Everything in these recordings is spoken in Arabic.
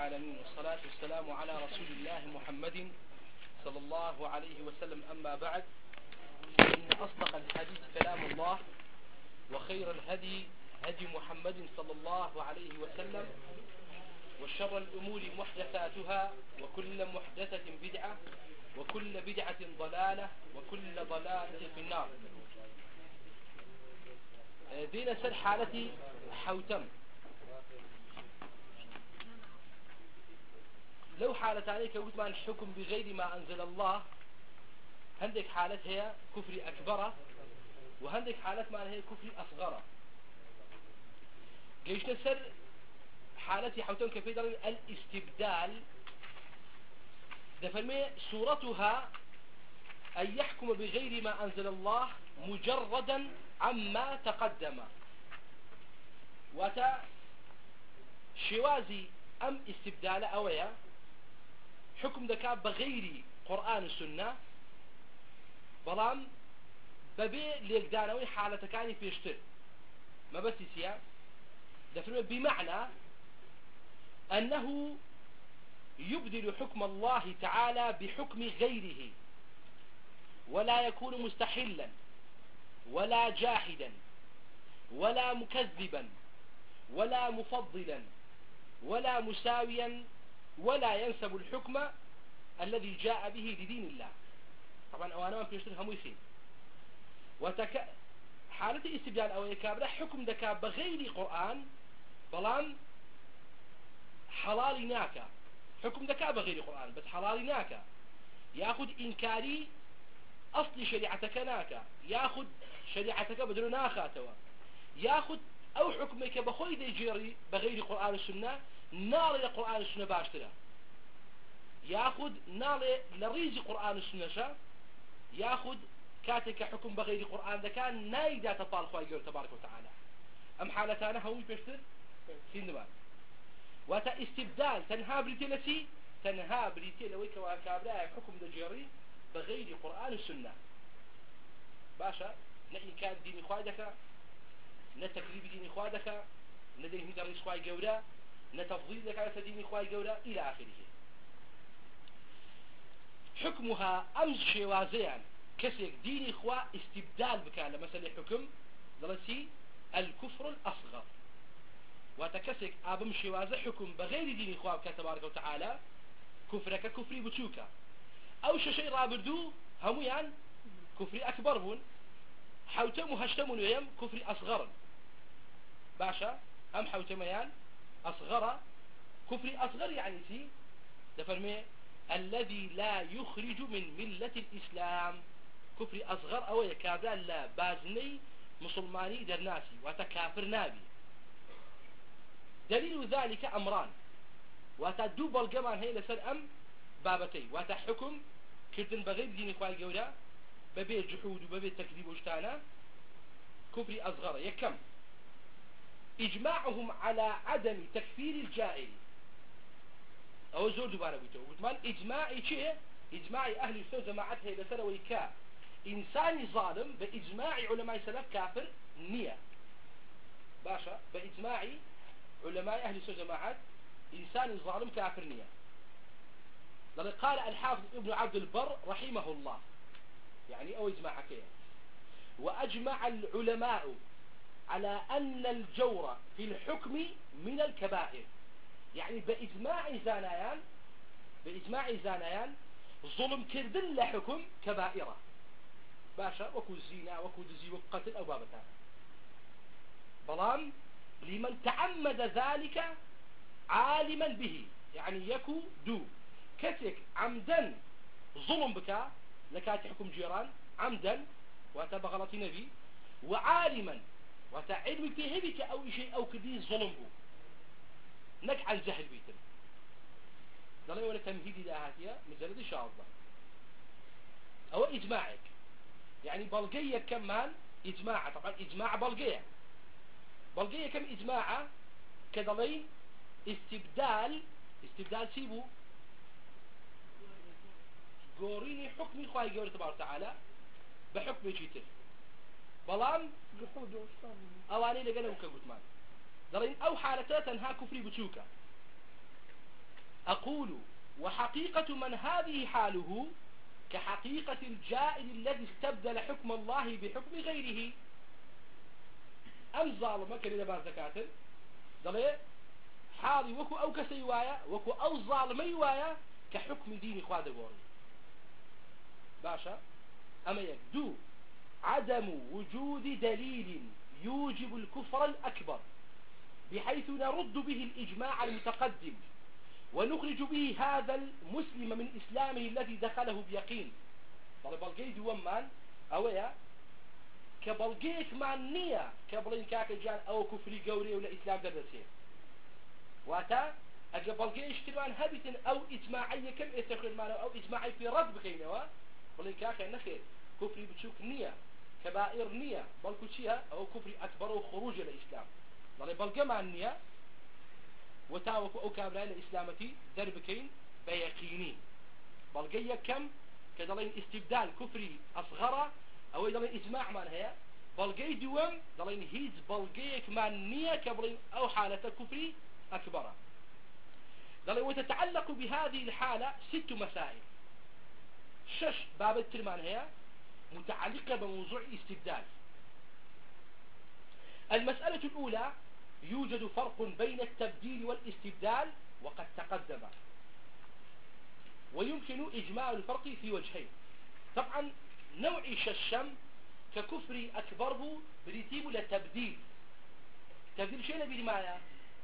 العالمين والصلاة والسلام على رسول الله محمد صلى الله عليه وسلم. أما بعد، إن أصدق الحديث كلام الله، وخير الهدي هدي محمد صلى الله عليه وسلم، وشر الأمور محدثاتها، وكل محدثة بدعة، وكل بدعة ضلالة، وكل ضلالة في النار. دين سر حالتي حوتم لو حالة عليك قلت ما الحكم بغير ما أنزل الله، هندك حالة هي كفر أكبر، وهندك حالة ما هي كفر أصغر. جيش نسر حالتي حوتم كفيدر الاستبدال دفرمي صورتها أن يحكم بغير ما أنزل الله مجردا عما تقدم. وتا شوازي أم استبدال أويا حكم دكا بغير قرآن السنة، بلام ببي ليقدانوي حالة كاني فيشتر ما بس يسيا دفرمي بمعنى أنه يبدل حكم الله تعالى بحكم غيره، ولا يكون مستحلا ولا جاحدا ولا مكذبا ولا مفضلا ولا مساويا، ولا ينسب الحكم الذي جاء به لدين الله. طبعا أوانا ما بيشتر هم يخين حالة الاستبدال أو يكابر حكم دكا بغير قرآن، بلان حلال ناكا حكم دكا بغير قرآن بس حلال ناكا، ياخد إنكاري أصل شريعتك ناكا، ياخد شريعتك بدل ناخاتوا، ياخد أو حكمك بخوي دي جيري بغير قرآن السنة نار القرآن السنة باشترا، ياخد نار لريز قرآن السنة شا، ياخد كاتك حكم بغير قرآن ذا نايدا تطال خواهي قول تبارك وتعالى. أم حالتانا هوي بيشتر سيندمان واتا استبدال تنها بريتي لسي تنها بريتي لويك وكابلا حكم دا جيري بغير قرآن السنة باشا، نئن كان ديني خوادك، نتكريب ديني خوادك، ندين هيدا رئيس خواهي قولا، نتفضيل لك على ديني خواهي قولا إلى آخره. حكمها أمس شوازيان كسيك ديني خوا استبدال بكاله مثلا حكم ضلسي الكفر الأصغر، وتكسك أبم شوازة حكم بغير ديني خوا تبارك وتعالى كفرك كفري بتوكا أو شيء رابردو هميان كفري أكبر بون حوتم وهشتم ويم كفري أصغر باشا أم حوتميان أصغر كفري أصغر يعني سي دفرمي الذي لا يخرج من ملة الإسلام كفري أصغر أو يكابر لا بازني مسلماني درناسي وتكافر نابي. دليل ذلك أمران، وتدوب الجمال هي لسر أم بابتي وتحكم كردن بغير دين إخوان جودا ببي جحود وببي تكذيب وشتانا كفري أصغر. يكم إجماعهم على عدم تكفير الجائر أو زور دوباره بيتو قلت مال إجماعي شيء إجماعي أهل السنة جماعته هي لسر ويكا إنسان ظالم بإجماع علماء السلف كافر نية باشا، بإجماعي علماء أهل السنة جماعات إنسان ظالم كافر نية. قال الحافظ ابن عبد البر رحمه الله يعني أو إجماع كيه، وأجمع العلماء على أن الجور في الحكم من الكبائر، يعني بإجماع زانيان ظلم كردن لحكم كبائرة باشا، وكو الزنا وكو دزي وقتل أو بابتان، بلام لمن تعمد ذلك عالما به، يعني يكو دو كتك عمدا ظلم بك لكات حكم جيران عمدا وتبغلط نبي، وعالما وتعلم فيه بك أو شيء أو كذي ظلم بو نك عن جهل بيتم ضلي ولا تمهيدي لهاتيا مجرد إن شاء الله أو إجماعك يعني بلقية كمان إجماع، طبعا إجماع بلقية كم إجماع كدلين استبدال سيبو قوريني حكمي خواهي قوري تبارك وتعالى بحكم جيتر بلام جحود أواني لقنا وكا قلت مان دلين أو حالتا تنها كفري بتوكا نقول وحقيقة من هذه حاله كحقيقة الجائر الذي استبدل حكم الله بحكم غيره. أم ظالمة كريدة بعد زكاة ضلي حالي وكو أو كسيوايا وكو أو ظالمي وايا كحكم ديني خواد قوري باشا. أما يكدو عدم وجود دليل يوجب الكفر الأكبر بحيث نرد به الإجماع المتقدم ونخرج به هذا المسلم من إسلامه الذي دخله بيقين. طالب بلقي دومان أويا كبلقيك مع النية كبلين كاك جان أو كفري قوري ولا إسلام درسين واتا أجا بلقي اشتمان هبت أو إجماعية كم يستخدم معنا أو إجماعي في رد بكينوا بلين كاك نخير كفري بتشوك نية كبائر نية بلقو شيها أو كفري أكبر وخروج الإسلام. طالب بلقي مع النية وتاوك أو كابرين الإسلامتي دربكين بيقيني بلقي كم كدلين استبدال كفري أصغر أو دلين إجماع من هي بلقي دوم دلين هيز بلقيك من نية كبرين أو حالة كفري أكبر. دلين وتتعلق بهذه الحالة 6 مسائل. 6 باب الترمان هي متعلقة بموضوع الاستبدال. المسألة الأولى يوجد فرق بين التبديل والاستبدال وقد تقدم ويمكن إجمال الفرق في وجهين. طبعا نوع الشم ككفر أكبره بريتيب لتبديل تبديل شيء نبي معايا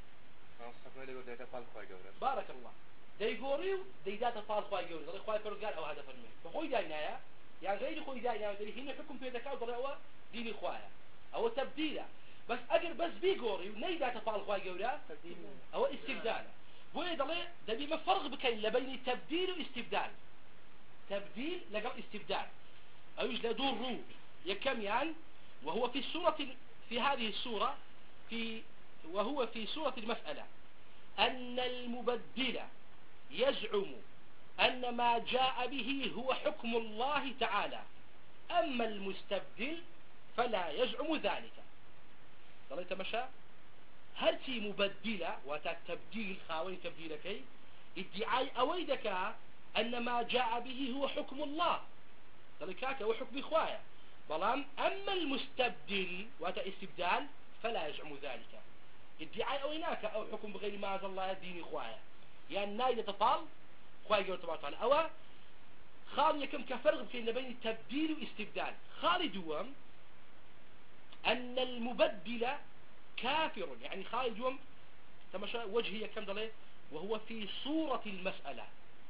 بارك الله دي يقولوا دي داتا فال خواي يقولوا ضل خواي فرقان أو هذا فرمي فخوي داينايا يعني غير خوي داينايا ضل هنا حكم في ذكاء ضل هو ديني خوايا أو تبديله بس أجر بس بيقولوا ني داتا فال خواي يقولوا أو استبدال بوي ضل ده بما فرق بكين لبين تبديل واستبدال. تبديل لقى استبدال أيش لا دور رو يكم يعني وهو في السورة في هذه السورة وهو في سورة المسألة أن المبدل يزعم أن ما جاء به هو حكم الله تعالى أما المستبدل فلا يزعم ذلك. ضليت مشى هرتي مبدلة وتبديل خاوين تبديلك ادعاء أويدك أن ما جاء به هو حكم الله ذلك هو حكم إخوايا بلام أما المستبدل استبدال فلا يزعم ذلك ادعاء أويناك أو حكم بغير ما أنزل الله دين إخوايا يعني نايدة تطال إخوايا قول تبارك وتعالى أو خالي كم كفرق بين تبديل واستبدال. خالي دوام أن المبدل كافر يعني خالي دوام تمشى وجهي كم ضلي وهو في صورة المسألة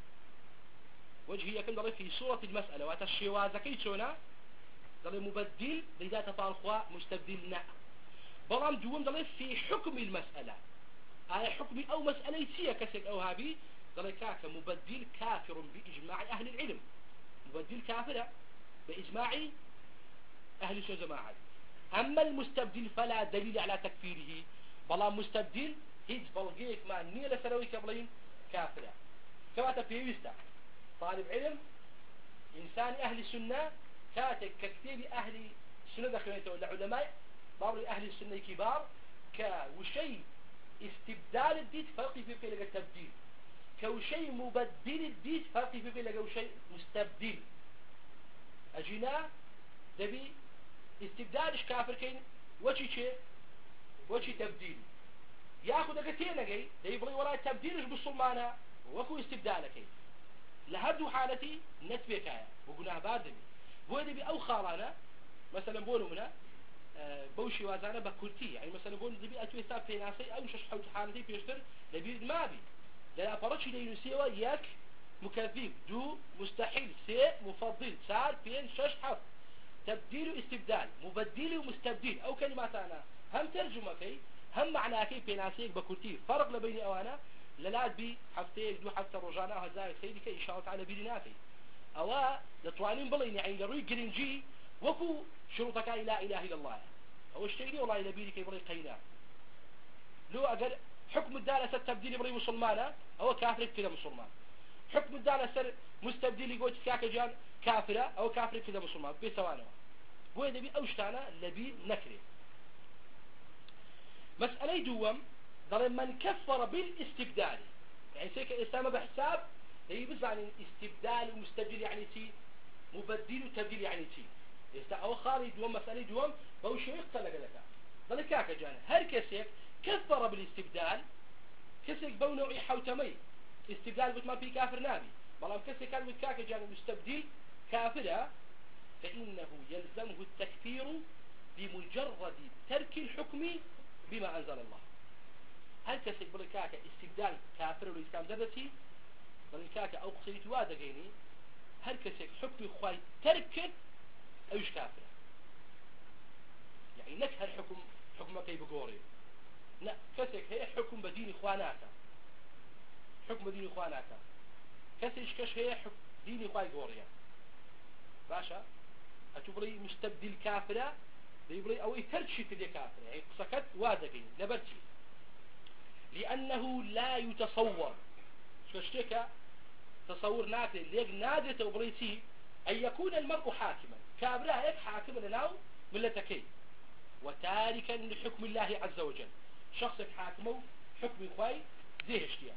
وجهي كم ضلي في صورة المسألة واتشيوازا كيتشونا ضلي مبدل لذا تطالخوا مستبدلنا بلام دوام ضلي في حكم المسألة آية حكم أو مسألة سيا كسك أو هابي ضلي كاك مبدل كافر بإجماع أهل العلم مبدل كافر بإجماع أهل الجماعة. أما المستبدل فلا دليل على تكفيره بلام مستبدل هيج بلغيك مع النيلة سنوي كبلين كافرة كما تبيويستا طالب علم إنسان أهل السنة كاتك ككتير أهل السنة دخلته ولا علماء بعض أهل السنة كبار كوشي استبدال الدين فرق في لقى التبديل كوشي مبدل الدين فرق في لقى وشي مستبدل أجينا دبي استبدالش كافر كين وشي تبديل ياخذ دقتين جاي ده يبغى وراء تبديلش بالصلمانة وكو استبدالك لهدو حالتي نتبه كايا وقلنا بادمي هو دبي أو خارانا مثلا بونو منا بوشي وازانا بكورتي يعني مثلا بونو دبي أتوي ثاب في ناسي أو شش حوت حالتي بيشتر دبي ما بي لا أفرش لي نسيوا ياك مكذب دو مستحيل سي مفضل سال بين شش حرف تبديل واستبدال مبدل ومستبدل أو كلمات أنا هم ترجمة كي هم معناه كي بيناسيك بكورتي فرق لبيني أوانا للاد بي حفتين دو حفتة رجانا هزاي خيري كي إن شاء الله تعالى بيناتي أو لطوانين بلين يعني لروي جرينجي وكو شروطك لا إله إلا الله أو اشتغلي والله إلا بيني كي بلي قينا لو أقل حكم الدالة ستبديل بلي مسلمانا أو كافر كذا مسلمان حكم الدالة سر مستبدل يقول كاك جان كافرة أو كافر كذا مسلمان بيسوانا هو نبي أوشتانا لبي نكري. مسألة دوم ضل من كفر بالاستبدال يعني سيك إسلام بحساب هي بس يعني استبدال ومستبدل يعني تي مبدل وتبديل يعني تي أو خارج دوم مسألة دوم بهو شيء يقتل لك ذلك كاك جانا هر كسيك كثر بالاستبدال كسيك بو نوعي حوتمي استبدال بتما في كافر نابي بلام كسيك كان كاك جانا مستبدل كافرة فإنه يلزمه التكفير بمجرد ترك الحكم بما أنزل الله هل كسيك بركاك استبدال كافر والإسلام درتي بركاك أو قصيت وادقيني هل كسيك حكم خواي تركت أوش كافر يعني نك هالحكم حكمك يبقوري لا كسيك هي حكم بدين إخواناك حكم بدين إخواناك كسيش كش هي حكم دين إخواني قوريا باشا أتبري مستبدل كافرة يبري أو يترشي كذي كافرة يعني سكت وادقين لبرتي لأنه لا يتصور شو تصور ناكل ليك نادته وبريتي أن يكون المرء حاكما كابرا هيك حاكم لناو ملتكي وتاركا لحكم الله عز وجل شخصك حاكمه حكم إخواي زيه اشتيا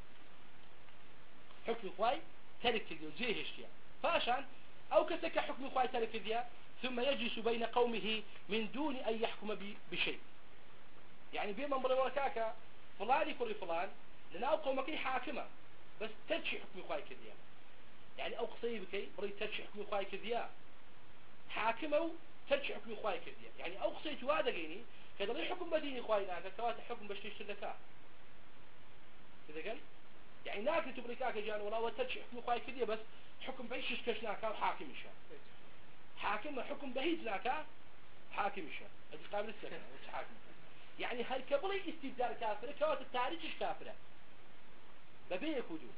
حكم إخواي ترك تديو زيه اشتيا فعشان أو كسك حكم إخواي ترك تديو ثم يجلس بين قومه من دون أن يحكم بشيء يعني بيما مروركاكا فلان يكري فلان لناو قومك حاكمة بس ترشي حكم إخواي كذيا يعني أو قصي بكي بري ترشي حكم إخواي كذيا حاكمه ترشي حكم إخواي كذيا يعني أو قصي توادقيني كذا لي حكم بدين إخواي ناكا كوات حكم بشتيش لكا كذا قال يعني ناكل تبريكاك جان ولا وترشي حكم إخواي كذيا بس حكم بعيش كشناكا وحاكم إشا حاكم حكم بهيج ناكا حاكم إشا هذه قابل السكنة حاكم يعني هالكبري استبدال كافرة كوات التاريخ كافرة ببيه يكودون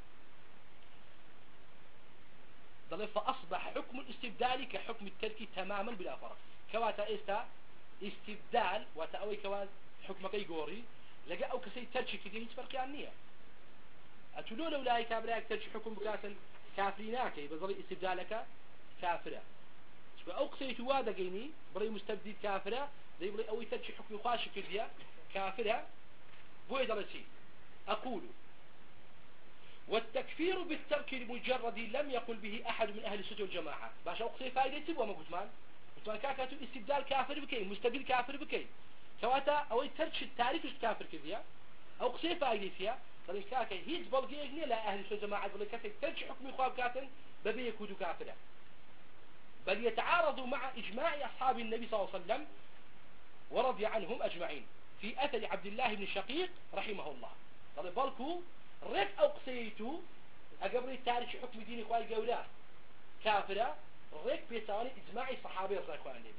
ضل فأصبح حكم الاستبدال كحكم الترك تماما بلا فرق كواتا إستا استبدال وتأوي كوات حكمك يقوري لقى أو كسي ترشي كده هيج فرق عنية أتلو لو لاي كابراك ترشي حكم بكاسا كافريناك بضل استبدالك كافرة أو كسي توادا قيني بري مستبدل كافرة زي بري أوي ترشي حكم خاشي كده كافرة بوي درسي أقول والتكفير بالترك المجرد لم يقل به أحد من أهل السنة والجماعة باش أقصي فائدة تبوى ما قلت مان كاكاتو استبدال كافر بكي مستبدل كافر بكي كواتا أو ترك التاريخ كافر كذيا أو قصي فائدة فيها بل كاكا هيج بلقي يجني لا أهل السنة والجماعة بل كاكا ترك حكم خواب كاتن ببي يكودو كافرة بل يتعارض مع إجماع أصحاب النبي صلى الله عليه وسلم ورضي عنهم أجمعين في أثر عبد الله بن شقيق رحمه الله قال بالكو ريك أو قصيتو أقبل تاريخ حكم ديني إخواني قولا كافرة ريك بيتواني إجماعي صحابي رضي إخوان النبي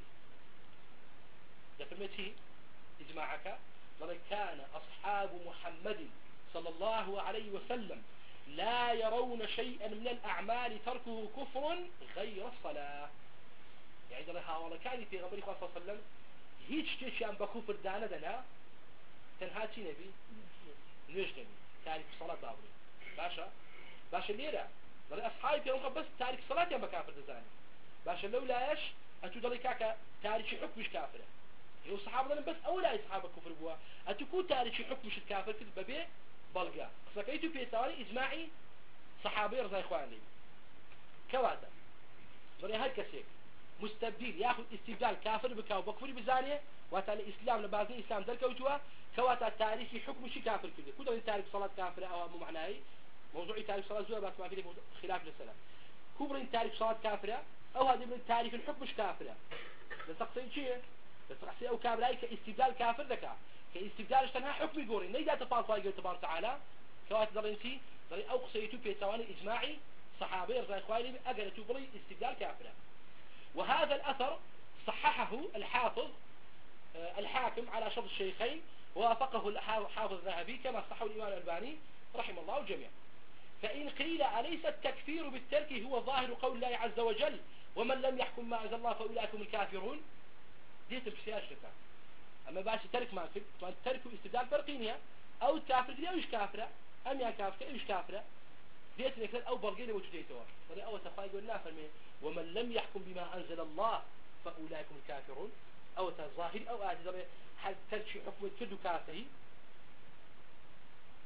ده فرمتي إجماعك قال كان أصحاب محمد صلى الله عليه وسلم لا يرون شيئا من الأعمال تركه كفر غير الصلاة يعني ده هاولا كان في غمر إخوان صلى الله عليه وسلم هيج تشيان بكفر دانا دنا تنهاتي نبي نيش نبي تاريخ الصلاة بابري باشا ليرة ضل أصحابي في أمك بس تاريخ الصلاة ينبا كافر دزاني باشا لو لايش أتو ضلي كاكا تاريخ حكم مش كافرة يو صحابة بس أولا صحابة كفر بوا أتو تاريخ حكم مش الكافر كذ ببي بلغا فكيتو في تاريخ إجماعي صحابي رضي إخواني كواتا ضلي هالكسيك مستبدل ياخذ استبدال كافر بكاو بكفر بزانية واتا الإسلام لبازي إسلام دركوتوا كواتا تاريخي حكم شي كافر كذا كده تاريخ صلاة كافرة أو مو معناه موضوع تاريخ صلاة زوجة بس ما في خلاف للسلام كبر تاريخ صلاة كافرة أو هذا من تاريخ الحكم مش كافرة لتقصين شيء لتقصين أو كافرة كاستبدال كافر ذكاء كاستبدال اشتنها حكم يقولي نيدا تفاصيل الله تبارك وتعالى كواتا درنتي دري أو قصيتو في ثواني إجماعي صحابي رضي إخواني أجل تبري استبدال كافرة وهذا الأثر صححه الحافظ الحاكم على شرط الشيخين ووافقه الحافظ الذهبي كما صححه الإمام الألباني رحمه الله الجميع فإن قيل أليس التكفير بالترك هو ظاهر قول الله عز وجل ومن لم يحكم ما أنزل الله فأولئك هم الكافرون ديت بسياج لك أما باش ترك ما فيك ترك استبدال فرقينيا أو الكافر دي أو إيش كافرة أم يا كافر إيش كافرة ديت لك أو بلغيني وتجيتوا ولي أول تفاي قلنا فرمي ومن لم يحكم بما أنزل الله فأولئك هم الكافرون أو تظاهر أو آتي هل ترك حكم كدو كافري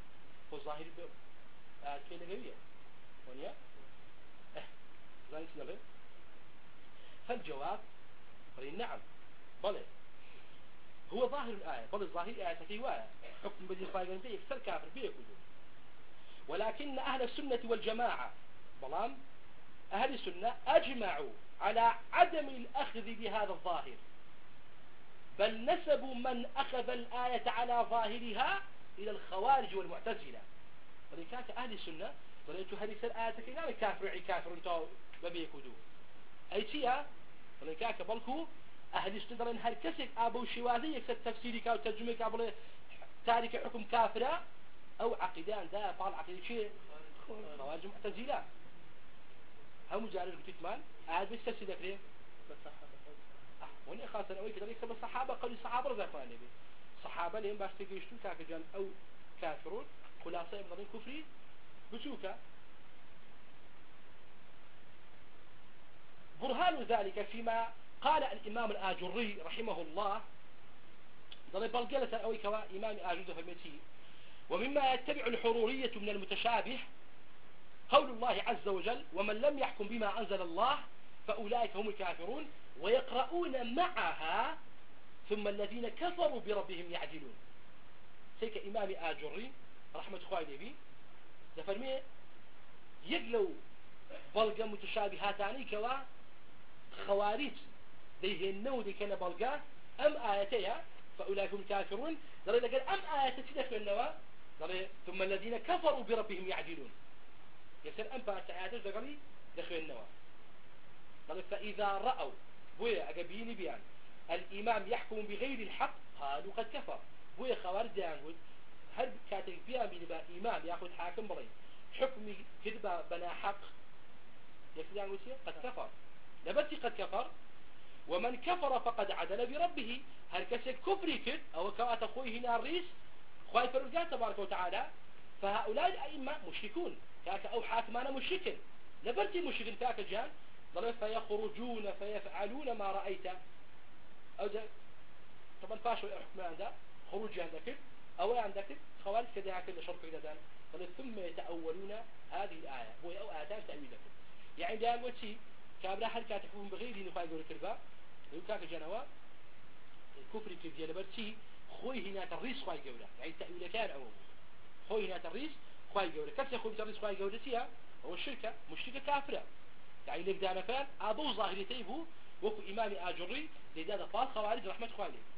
هو ظاهر كينا قوية ونيا زاني سنبه. فالجواب قال نعم بلى هو ظاهر الآية، بل ظاهر الآية كيوايا حكم بدي خواهي يكسر كافر بيكودو. ولكن أهل السنة والجماعة بلان أهل السنة أجمعوا على عدم الأخذ بهذا الظاهر، بل نسبوا من أخذ الآية على ظاهرها إلى الخوارج والمعتزلة. ولكن أهل السنة ولكن هذه الآية كينا كافر كافر انتو ببيكودو أي شيء. ولكن بلكو أهل السنة هل كسك أبو شوازي يكسر تفسيرك أو ترجمك أبو تارك حكم كافرة أو عقيدان دا فعل عقيدة شيء خوارج معتزلة هم مجرد كتمان عاد بس تفسير ذكره وني خاصة أوي كذا يكتب الصحابة قالوا الصحابة رضي الله عنهم الصحابة لهم باش تجيشتو كافرون أو كافرون خلاصة من كفري بشوكا. برهان ذلك فيما قال الإمام الآجري رحمه الله ضرب القلة أوي كوا إمام آجري فمتي. ومما يتبع الحرورية من المتشابه قول الله عز وجل ومن لم يحكم بما أنزل الله فأولئك هم الكافرون ويقرؤون معها ثم الذين كفروا بربهم يعدلون. سيك إمام آجري رحمة خوالي بي دفرمي يقلوا بلغة متشابهاتاني كوا خوارج ديهنو دي كان بلغة أم آياتها فأولئك هم الكافرون قال أم آياتي تدخل النوا ثم الذين كفروا بربهم يعدلون يصير أم آياتي قال دخل النوا قال فإذا رأوا بويا أقبيني بيان الإمام يحكم بغير الحق قالوا قد كفر. بويا خوارج ديانود هل كاتب بيان بنبا إمام يأخذ حاكم بري حكم كذبا بنا حق يكذب قد كفر لبتي قد كفر. ومن كفر فقد عدل بربه هل كسك كفري كد أو كوات أخوه هنا الرئيس خواهي فرقات تبارك وتعالى فهؤلاء الأئمة مشركون كاك أو حاكمان مشركين لبرتي مشركين كاك جان ضل فيخرجون فيفعلون ما رأيت أو طبعا فاشوا الحكم عندها خروج عندك أو عندك خوارج كده كل شرط كده ثم يتأولون هذه الآية هو أو آتان تأويلك يعني ده أقول شيء كابلا هل كاتحكم بغير نفاي يقول كربا يقول كاك جنوا الكفر كذي لبرتي خوي هنا تريس خواي جوله يعني تأويل كان عموما خوي هنا تريس خواي جوله كيف يخوي تريس خواي جوله فيها هو الشركة مشركة كافرة يعني لك دانا كان أبو ظاهرتي هو وكو إمام آجري لذا فاض خوارج رحمة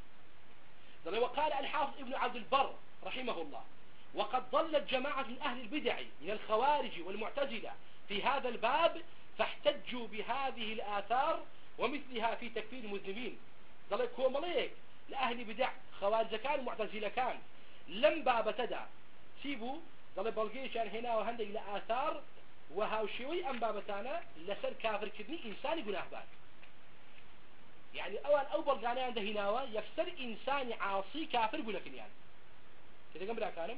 خوالي. وقال الحافظ ابن عبد البر رحمه الله وقد ضلت جماعة من أهل البدع من الخوارج والمعتزلة في هذا الباب فاحتجوا بهذه الآثار ومثلها في تكفير المذنبين. ضل كومليك لأهل بدع خوارج كان معتزلة كان لم باب تدع سيبوا ضل بلقيشان هنا وهندق لآثار وهاوشيوي أم بابتانا لسر كافر كدني إنساني قناه بان يعني أول بلقاني عنده هناوة يفسر إنساني عاصي كافر قلكن يعني كده قم بلا كانم.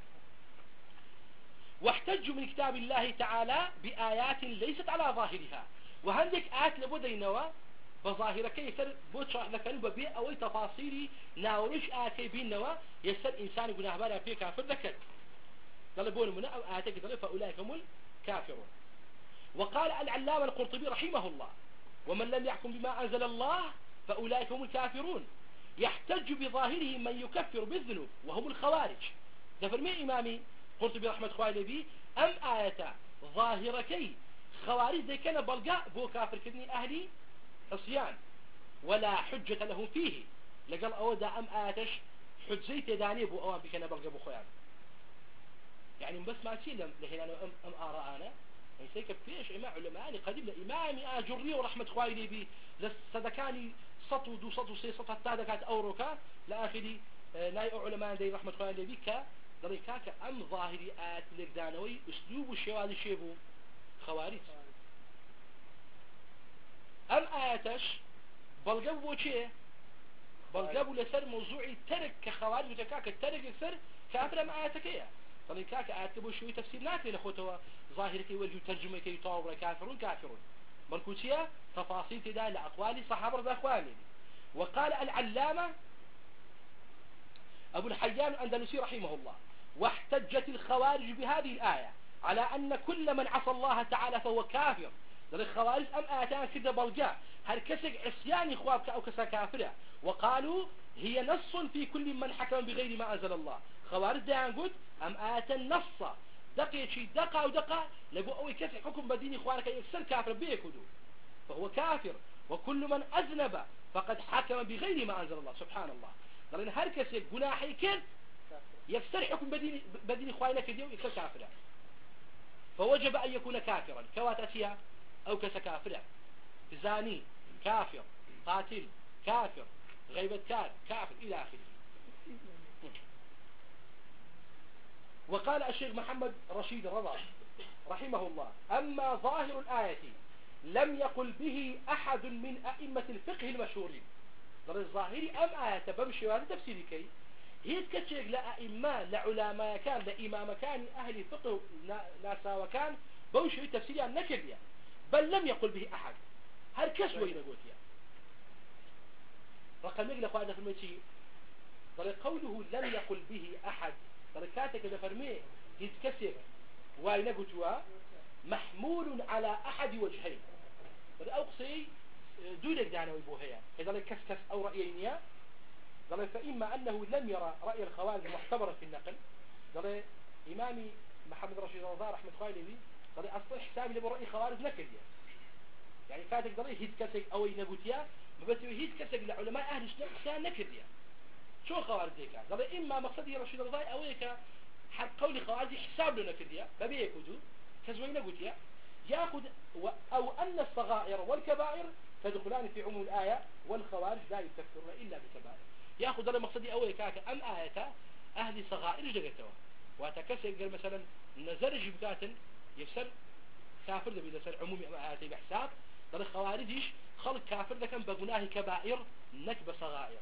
واحتجوا من كتاب الله تعالى بآيات ليست على ظاهرها وهندك آيات لبدا ينوى بظاهرك يسر بود شرح لك ببيع أو تفاصيلي ناولش آيات بين نوى يسر إنساني قناه بان في كافر ذكر طلبون منه أو آياتك طلب فأولئك هم الكافرون. وقال العلامة القرطبي رحمه الله ومن لم يحكم بما أنزل الله فأولئك هم الكافرون يحتج بظاهره من يكفر بالذنوب وهم الخوارج. دفرمي إمامي قرطبي رحمة خوالي بي أم آية ظاهركي خوارج ذي كان بلقاء بو كافر كدني أهلي عصيان ولا حجة لهم فيه لقال أودا أم آياتش حجيت داني بو أوان بكنا بلقاء بو خوان يعني بس ما تسيلم لهنا أم آراءنا يعني سيكب فيش إمام علماء قديم لإمامي آجري ورحمة خوالي بي لصدكاني سطو دو سطو سي سطو التادكات أوروكا لآخري ناي علماء دي رحمة خوالي بي ضريكاك أم ظاهري آيات لك دانوي أسلوب الشوال الشيبو خوارج أم آياتش بلقبو چه بلقبو لسر موضوعي ترك كخوارج وتكاك الترك يكسر كافر أم آياتكيه ضريكاك آيات بو شوي تفسير ناكي لخوتوا ظاهركي وجه ترجمة كي يطور كافرون كافرون مركوتية تفاصيل تدال لأقوال صحابة رضي الله عنهم. وقال العلامة أبو الحيان الأندلسي رحمه الله واحتجت الخوارج بهذه الآية على أن كل من عصى الله تعالى فهو كافر. در الخوارج أم آياتان كده بلقاء هل كسك عصيان إخوابك أو كسا كافرة، وقالوا هي نص في كل من حكم بغير ما أنزل الله. خوارج ديان قلت أم آيات النص دقي شيء دقا ودقا لقوا أوي كسك حكم بدين إخوانك يكسر كافر بيكدو فهو كافر، وكل من أذنب فقد حكم بغير ما أنزل الله. سبحان الله. لأن هر كسك جناحي كن يكسر حكم بدين إخوانك ديو يكسر كافرا، فوجب أن يكون كافرا كواتسيا أو كسكافرا، زاني كافر، قاتل كافر، غيبة كافر إلى آخره. وقال الشيخ محمد رشيد رضا رحمه الله: أما ظاهر الآية لم يقل به أحد من أئمة الفقه المشهورين. ظل الظاهري أم آية بمشي هذا تفسيري كي هي تكتشف لأئمة لعلماء كان لإمام كان أهل فقه ناسا وكان بوشي تفسيري عن نكريا، بل لم يقل به أحد. هل كسوة ينقوتيا رقم يقل أخواننا في الميتي ظل قوله لم يقل به أحد ظل كاتك إذا فرميه يتكسر وينقوتوا محمول على أحد وجهين. ظل أقصي دولك دانا ويبوهيا إذا كسكس أو رأيينيا ظل فإما أنه لم يرى رأي الخوارج معتبرا في النقل. ظل إمامي محمد رشيد رضا رحمة خالدي ظل أصلا حسابي لبرأي خوارج نكريا، يعني كاتك ظل هيد كسك أو ينقوتيا مبتو هيد كسك لعلماء أهل السنة كان نكريا شو خوارج ذيك. ظل إما مقصدي رشيد رضا أو يك حق قول خوارج حساب له نكريا فبيكودو كزوين نقوتيا يأخذ أو أن الصغائر والكبائر تدخلان في عموم الآية والخوارج لا يكفرون إلا بكبائر. يأخذ هذا مقصدي أول كاك أم آية أهل صغائر جدتوا وتكسر قال مثلا نزرج بكاتن يفسر كافر ده بيدسر عموم آياتي بحساب ضل الخوارجيش خلق كافر ده كان بقناه كبائر نكب صغائر.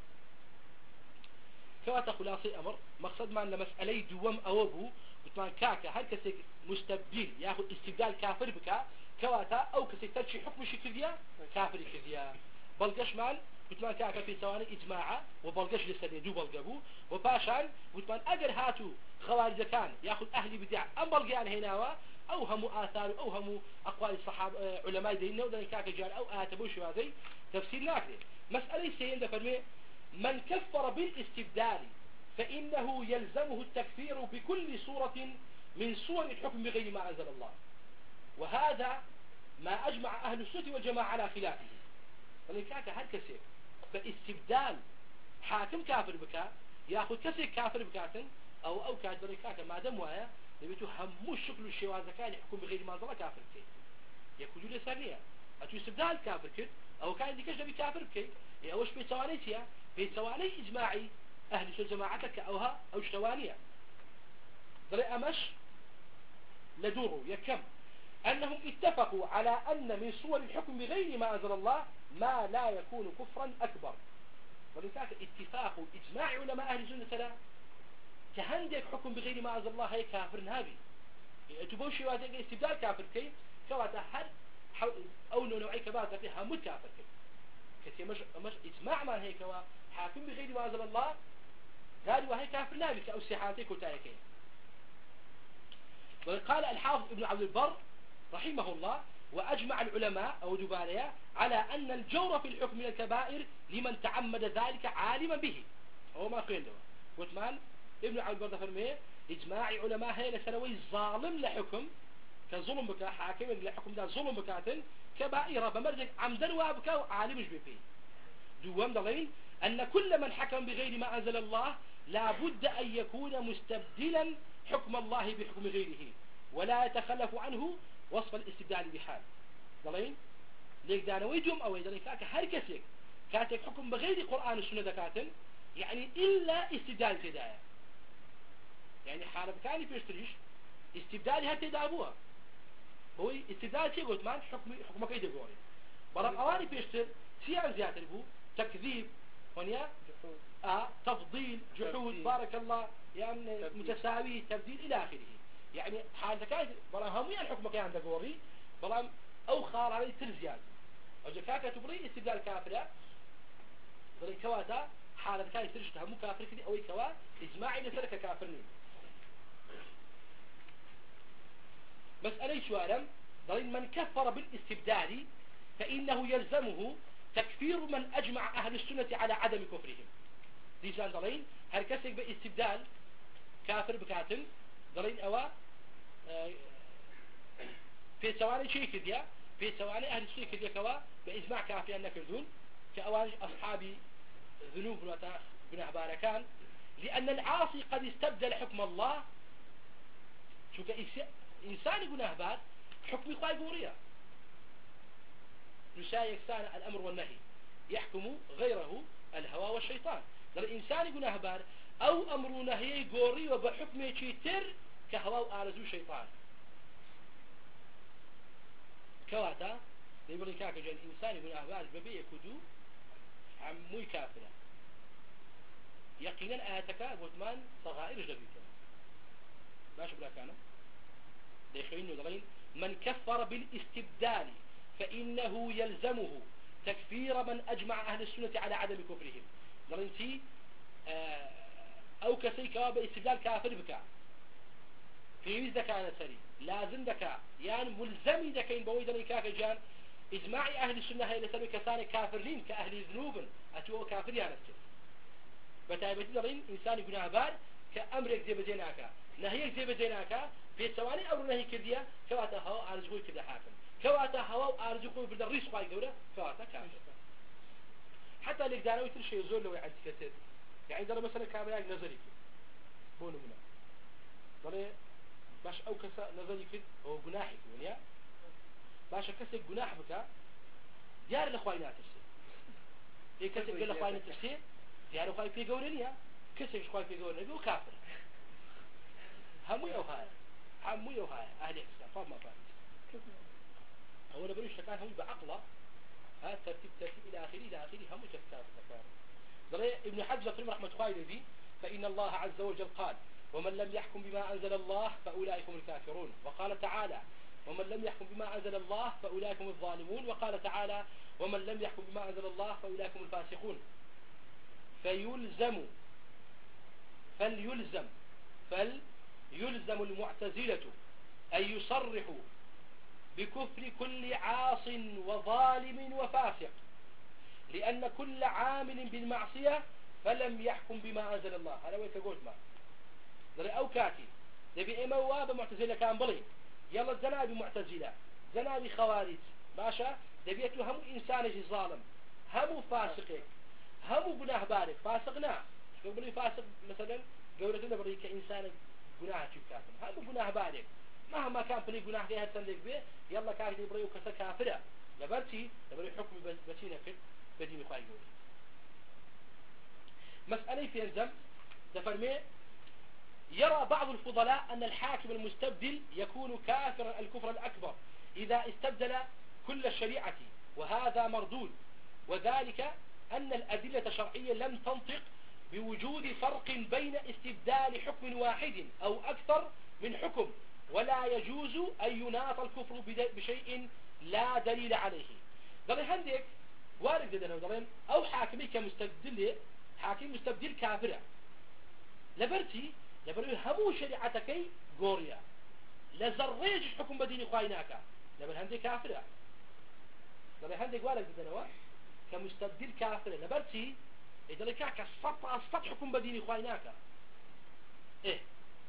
كواتا خلاصي أمر مقصد ما لمسألي دوام أوبو بتمان كاكا هل كسي مستبدل ياخذ استبدال كافر بكا كواتا أو كسي ترشي حكم شكريا كافر كذيا بلقش مال بتمان كاكا في ثواني إجماعة وبلقش لسنة دو بلقبو وباشان بتمان أجر هاتو خوارج كان ياخذ أهلي بدع أم بلقيان هناوا أو هم آثار أو هم أقوال الصحابة علماء ديننا ودن كاكا جار أو آتبوش هذي تفسير ناكله. مسألة سيئن ده فرمي من كفر بالاستبدال فإنه يلزمه التكفير بكل صورة من صور الحكم بغير ما أنزل الله، وهذا ما أجمع أهل السنة والجماعة على خلافه. فلذلك هل كسر فاستبدال حاكم كافر بكا يأخذ كسر كافر بكاتن أو كافر كاكا ما دام وياه نبيتو هموش شكل الشواذ كان يحكم بغير ما أنزل الله كافر كي يكون له ثانية أتو استبدال كافر كي أو كان ديكش نبي كافر كي أوش بيتوانيتيا بيتواني إجماعي أهل السنة جماعتك أوها أو شوانية ضري أمش لدوروا يكم أنهم اتفقوا على أن من صور الحكم بغير ما أنزل الله ما لا يكون كفرا أكبر. ولذلك اتفاق إجماع علماء أهل السنة لا كهندك حكم بغير ما أنزل الله هي كافر نابي تبوشي وهذا استبدال كافر كي كواتا حد أو نوعي كبار فيها مت كافر كي كثير مش إجماع ما هيك حاكم بغير ما أنزل الله قال وهي كافر نابي كأو سيحاتيك وتايكين. وقال الحافظ ابن عبد البر رحمه الله: وأجمع العلماء أو دباليا على أن الجور في الحكم من الكبائر لمن تعمد ذلك عالما به. هو ما قيل له وثمان ابن عبد البر فرميه إجماع علماء هي لسنوي ظالم لحكم كظلم بك حاكم لحكم ده ظلم بكاتن كبائر بمرجك عمدا وابك عالم مش بفيه. دوام ضلين أن كل من حكم بغير ما أنزل الله لا بد أن يكون مستبدلا حكم الله بحكم غيره ولا يتخلف عنه وصف الاستبدال بحال. ضلين ليك دانوي جم أو يدري كاك هركسك كاتك حكم بغير قرآن السنة ذكاتن يعني إلا استبدال تدايا يعني حالة كاني فيشتريش استبدالها تدابوها هو استبدال شيء قلت مان حكمك يدي قوري برام أواني فيشتر سيان زيادة بو تكذيب هنيا تفضيل جحود بارك الله يعني متساوي تبديل إلى آخره. يعني حالة كانت برام هميا الحكمك يدي قوري برام أو خار عليه ترزياد أو جكاكا تبري استبدال كافرة ضري كواتا حالة كانت ترشتها مو كافر كذي أو كوا إجماعي لسلك كافرني مسألة شوارم ضلين من كفر بالاستبدال فإنه يلزمه تكفير من أجمع أهل السنة على عدم كفرهم. ديسان ضلين هل كسك باستبدال كافر بكاتل ضلين أوا في سواني شيء كذا في سواني أهل السنة كذا كوا بإجماع كافي أن نكردون كأوانج أصحاب ذنوب وجناح باركان لأن العاصي قد استبدل حكم الله. شو إنسان جناح بار حكم إخوة قورية نشايك سان الأمر والنهي يحكم غيره الهوى والشيطان. الإنسان جناح بار أو أمر نهي قوري وبحكم تر كهوى وآرزو شيطان كواتا يبغي كاك جل الإنسان جناح بار ببيع كدو عموي كافرة يقينا آتك وثمان صغائر جديدة باش بلا كانوا داخلين ودلين من كفر بالاستبدال فإنه يلزمه تكفير من أجمع أهل السنة على عدم كفرهم. دلين تي أو كسي كواب استبدال كافر بك في ويز دكا نسري لازم دكا يعني ملزمي دكين بوي دلين كاك جان إجماع أهل السنة هي لسبب كسان كافرين كأهل ذنوب أتوه كافر يا نفسه بتايبتي دلين إنسان يقول بار كأمرك زي بزيناك نهيك زي بزيناك في ثواني أمر نهي كرديا كواتا هوا أرزقوي كردا حاكم كواتا هوا أرزقوي برد الريس خواي جورا كواتا كافر. حتى اللي قدانوي كل شيء زول لو يعد كثير يعني ده مثلا كامل نظري بونو منا ضلي باش أو كسا نظري كد أو جناحي ونيا باش كسر جناح بك ديار الأخوينات الشيء إيه كسر قال الأخوينات الشيء ديار الأخوين في جورنيا كسر إخوين في جورنيا هو كافر همو يوهاي أهل الإسلام فاهم ما فاهم أولا بنوش كان هم بعقله ها ترتيب إلى آخره هم كتاب ذكر. ضلي ابن حجر رحمه رحمة خالدي فإن الله عز وجل قال ومن لم يحكم بما أنزل الله فأولئك هم الكافرون. وقال تعالى ومن لم يحكم بما أنزل الله فأولئك هم الظالمون. وقال تعالى ومن لم يحكم بما أنزل الله فأولئك هم الفاسقون. فليلزم المعتزلة أن يصرحوا بكفر كل عاص وظالم وفاسق لأن كل عامل بالمعصية فلم يحكم بما أنزل الله. هذا ويك قلت ما ذلك أو كاتي نبي إما واب معتزلة كان بلي يلا زنابي معتزلة زنابي خوارج باشا نبيته هم إنسان ظالم هم فاسق هم جناه بارك فاسقنا شو بلي فاسق مثلا قولتنا بري كإنسان جناه كافر هم جناه بارك مهما كان بلي جناه ليه تندق به يلا كافر يبري وكسر كافرة لبرتي حكم بسينا في بدين خايف. مسألة في الزم تفرمي يرى بعض الفضلاء أن الحاكم المستبدل يكون كافرا الكفر الأكبر إذا استبدل كل الشريعة وهذا مردود وذلك أن الأدلة الشرعية لم تنطق بوجود فرق بين استبدال حكم واحد أو أكثر من حكم ولا يجوز أن يناط الكفر بشيء لا دليل عليه. ضل هندك وارد جدا ودلين أو حاكمي كمستبدل حاكم مستبدل كافرة لبرتي همو شريعتك غوريا لزريج حكم بدين خايناك لبر هندك كافرة ضل هندك وارد جدا كمستبدل كافرة لبرتي إذا لكاك السطح حكم بدين خايناك إيه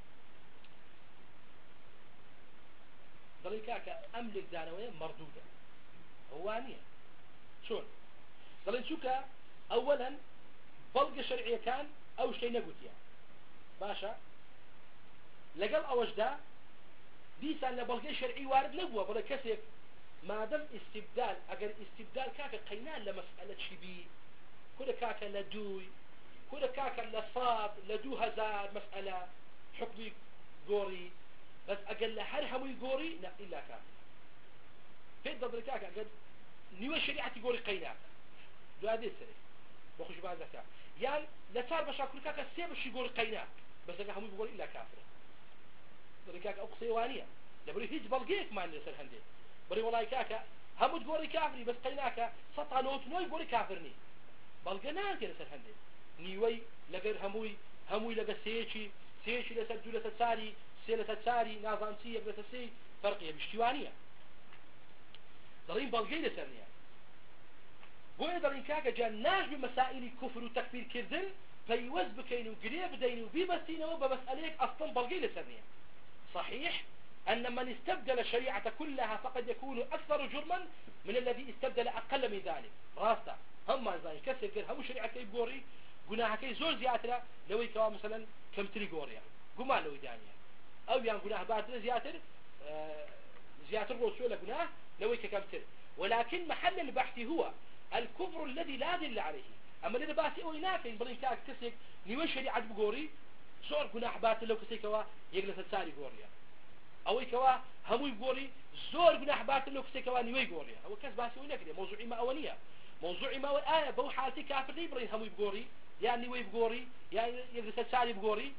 ضل كاك أملك دانوية مردودة هوانية شون ضل شوكا أولا بلغ شرعية كان أو شيء نقوتيا باشا لقل أوجدا ديسان لبلغ شرعي وارد نبوة بلا كسيك ما دم استبدال أجر استبدال كاك قينان لمسألة شبي كل كاك لدوي كل كاك لصاد لدو هزار مسألة حكمي قوري بس أقل لحر همي قوري لا إلا كاك في الضبط كاك أقل نيوى شريعتي قوري قينان دو هذه السنة بخش بعد ذكاء يعني لصار بشاكل كاك السيب الشي قوري قينان بس أقل همي بقوري إلا كافر ضبط كاك أقصي وانية لبري هيج بلقيك ما نلسل هندي بري والله كاك همو تقوري كافري بس قيناك سطع نوت نوي قوري كافرني بلقنا كده سر هندي نيوي لغير هموي لغا سيشي لسر جولة ساري سيلة ساري نازان سي يقدر سي فرقية بشتوانية ضرين بلغي لسرنيا بوي ضرين كاكا جان ناش بمسائل كفر وتكفير كردن فيوز بكين وقريب دين وبيبسين وبمسأليك أصلا بلغي لسرنيا صحيح أن من استبدل الشريعة كلها فقد يكون أكثر جرما من الذي استبدل أقل من ذلك راستا هم زي كسر هم شريعة كي بقوري قناها كي زور زياتنا لو يكوا مثلا كم تري قوريا قمان لو يدانيا أو يعني قناها باتنا زياتر زياتر الرسول قناه لو كم تري ولكن محل البحث هو الكفر الذي لا دل عليه أما الذي باسي أو هناك ينبغي كاك كسر نيوي شريعة بقوري زور قناح باتنا لو كسر كوا يجلس الساري قوريا أو كوا هموي بقوري زور قناح باتنا لو كسر كوا نيوي قوريا أو كاس باسي هناك موضوعي ما أولية موضوعي ما والآية بو حالتي كافر لي برين هموي بقوري يعني نيوي بقوري يعني يجلس الساري بقوري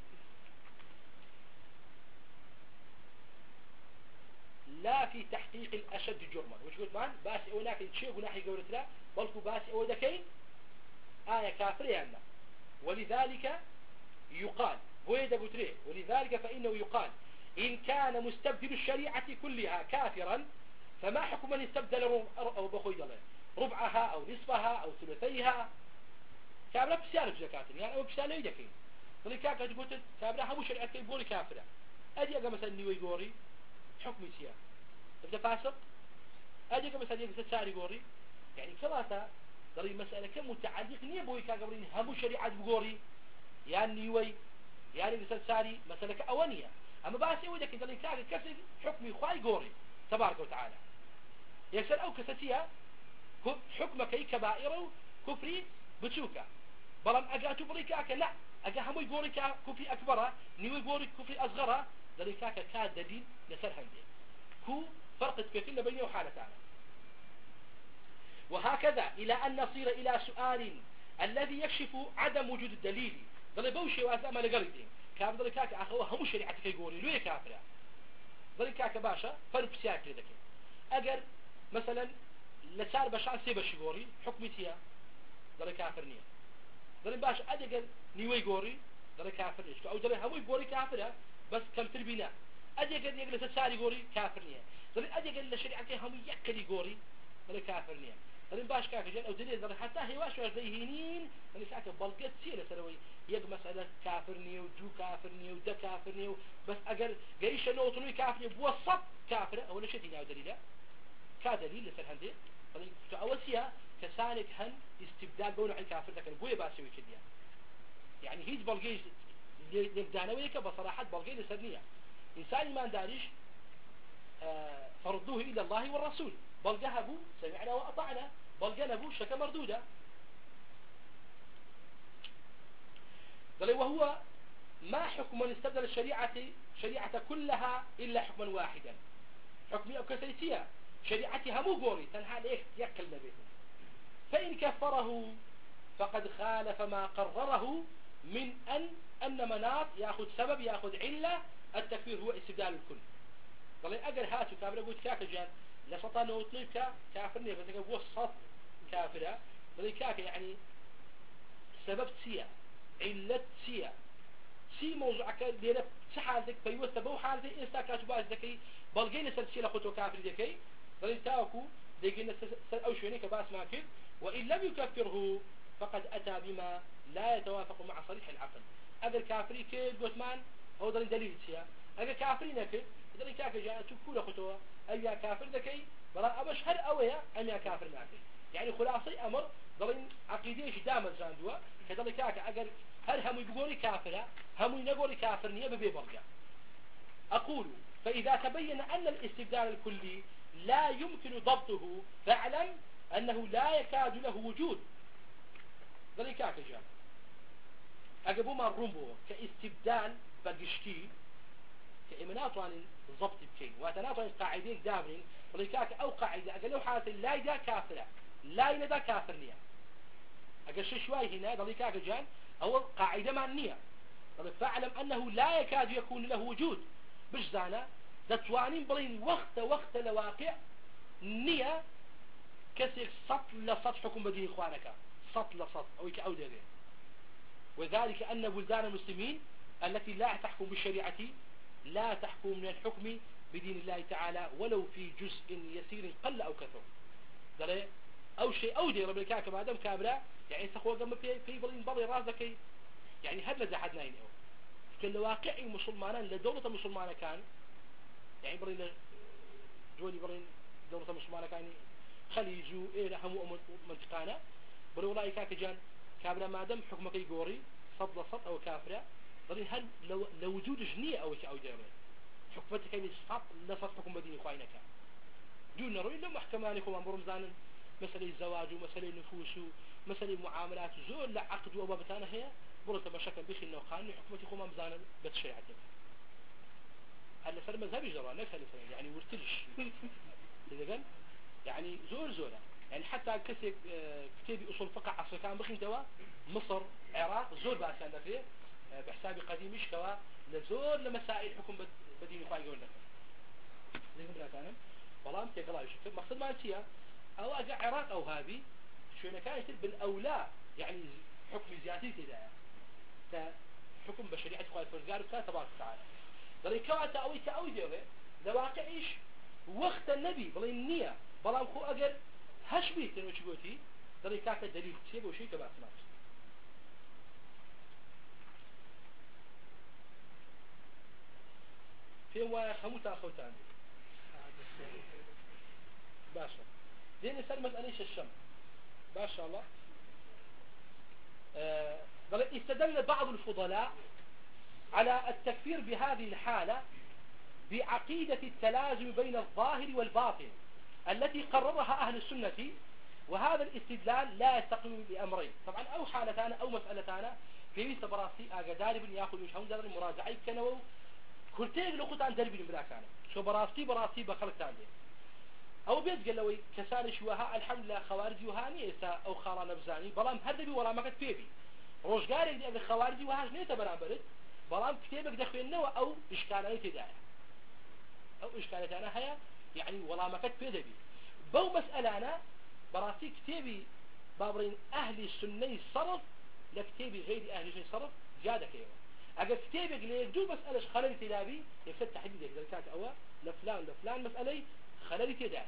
لا في تحقيق الأشد جرما وش قلت مان باسي أو هناك شيء قناحي قولت لا بلكو باسي أو ذكين آية كافر يعني ولذلك يقال ويدا بتريه ولذلك فإنه يقال إن كان مستبدل الشريعة كلها كافرا فما حكم من استبدل ربعها أو نصفها أو ثلثيها كابرا بسيالة بزكاة يعني أو بسيالة يدكين فلذلك قلت كابرا همو شريعة يقولي كافرة أدي أقا مثلا نيوي قوري حكمي سيا تبدأ فاسق أدي أقا مثلا يقصد ساري قوري يعني كلاتا ضري مسألة كم متعلق نيبوي كاقبرين همو شريعة بقوري يعني نيوي يعني يقصد ساري مسألة كأوانية أما باسي ودك ضري كاقا كسر حكمي خواي قوري تبارك وتعالى يكسر أو كساتيا حكمك أي كبائر كفري بتشوكا بلام أجا تبري كاكا لا أجا همو يقولي كفري أكبره نيو يقولي كفري أصغره ذلك كاكا كاد دليل لسر هندي كو فرق كثير بينه وحالتنا وهكذا إلى أن نصير إلى سؤال الذي يكشف عدم وجود الدليل ذلك بوشي واسع ما لقلدين كاب ذلك كاكا أخوه همو شريعتك يقولي ليه كافرة ذلك كاكا باشا فرق سياك لذلك أجر مثلا لسار بشان سيبش يقولي حكمتيا ذلك كافرنية ذلك باش أدقل نيوي قوري ذلك كافر إيش أو ذلك هموي قوري كافرة بس كم تربينا أدقل يجلس ساري قوري كافرنية ذلك أدقل لشريعته هموي يكلي قوري ذلك كافرنية ذلك باش كافر جن أو دليل ذلك حتى هي واش ذيهنين ذلك ساكن بلقت سيرة سروي يج مسألة كافرنية وجو كافرنية وده كافرنية بس أجر جيش نوطنوي كافرنية بوسط كافرة أو نشتي أو دليله كدليل لسر هندي ذلك تأوسيها كسانك هن استبدال بونه عن كافر لكن بوي باسوي كديا يعني هيج بلقيش للدانويك بصراحة بلقي لسرنية إنسان ما داريش فردوه إلى الله والرسول بلقها بو سمعنا وأطعنا بلقنا بو شك مردودة ذلك وهو ما حكم من استبدل الشريعة كلها إلا حكما واحدا حكمي أو كسيتية شريعتها مو قوري تنحى لإيه يقل نبيه فإن كفره فقد خالف ما قرره من أن مناط يأخذ سبب يأخذ علة التكفير هو استبدال الكل قال أجل هاتوا كافر قلت كاك جان لسطا نوطليك كافرني بس هو الصط كافرة قال كاك يعني سبب سيا علة سيا سي موضوعك لينا سحالتك فيوست بو حالتك إنسا كاتباز ذكي بلغين سلسلة خطو كافر ذكي قال تاكو ديقين أو شويني كباس ماكد وإن لم يكفره فقد أتى بما لا يتوافق مع صريح العقل أجل كافري كيد قوتمان هو ذلك دليل سيا أجل كافري نكد ذلك كافر جاء تكون خطوة أي كافر ذكي بلا أبش هر أويا أي كافر ناكد يعني خلاصي أمر ذلك عقيديش دامت زاندوا كذلك كاك أجل هر هم يقولي كافرة هم يقولي كافر نية ببرجع أقول فإذا تبين أن الاستبدال الكلي لا يمكن ضبطه فاعلم أنه لا يكاد له وجود ذلك كاكجان أقبو ما الرمبو كاستبدال بقشتي كإمنات عن الضبط بكين واتنات عن قاعدين دامرين ذلك أو قاعدة أقلوا حالة لا يدا كافرة لا يدا كافرنية أقش شوي هنا ذلك كاكجان أو قاعدة معنية فاعلم أنه لا يكاد يكون له وجود بش زانا دتوانين بلين وقت لواقع نية كسر سط حكم بدين إخوانك سط أو كأودة وذلك أن بلدان المسلمين التي لا تحكم بالشريعة لا تحكم من الحكم بدين الله تعالى ولو في جزء يسير قل أو كثر دلي أو شيء أو دي رب الكعكة بعدم كابرا يعني تخوى قم في بلي رازك يعني هل لزحد ناين أو كل واقعي مسلمانا لدولة مسلمانة كان يعني برين دولي برين دولة مسلمانة كان خليجو إيه هم منطقانا بري والله كاكجان كابرا ما دام حكمك يقوري صد لصد أو كافرة برين هل لوجود جنية أو شيء أو جامع حكمتك يعني صد لصد حكم مدينة خوينك دون رؤية لهم محكمانكم أمر رمزان مسألة الزواج ومسألة النفوس ومسألة معاملات زول لعقد وبابتانا هي برت بشكل بخي إنه خاني حكمتي خوما مزانا بتشريعة هلا سر مذهبي جرى نفس هالسنة يعني ورتلش إذا قال يعني زورة يعني حتى كسي كتابي أصول فقه عصر كان بخي توا مصر عراق زور بقى كان فيه بحسابي قديم مش كوا لزور لمسائل حكم بدين إخواني يقول لك زي ما كان والله أنت قلا يشوف مقصد ما أنتيا أو أجا عراق أو هذه شو كان يصير بالأولى يعني حكم زيادتي كذا كحكم بشريعة إخواني فرزقار وكان تبارك وتعالى ضري كوا تأوي ديوه لواقع إيش وقت النبي بلا النية بلا أخو أجر هش بيت إنه شبوتي ضري كاك دليل شيء وشيء كبار سمعت في هو خموتا خوتان باشا دين يسأل مسألة الشم باشا الله استدل بعض الفضلاء على التكفير بهذه الحالة بعقيدة التلازم بين الظاهر والباطن التي قررها أهل السنة وهذا الاستدلال لا يستقيم بأمرين طبعا أو حالتان أو مسألتان في براسي أقدار بن يأخذ وشهم دار المراجعة كانوا كلتين لقطان دربي المراكانة شو براسي بخلق تاني أو بيت قال له كسان شوها الحمد لله خوارجي وهاني أو خالا نبزاني بلام هردبي ولا ما كنت بيبي روشقاري دي أبي خوارجي وهاش نيته برابرت بلام كتابك دخلنا أو إشكالات تداعي أو إشكالات أنا هي يعني ولا ما كنت بيدبي بو مسألة أنا براسي كتابي بابرين أهل السنة صرف لكتابي غير أهل السنة صرف زيادة كيوه أجا كتابك ليجدو مسألة خلل تدابي يفتح تحديد إذا كانت أول لفلان مسألة خلل تداعي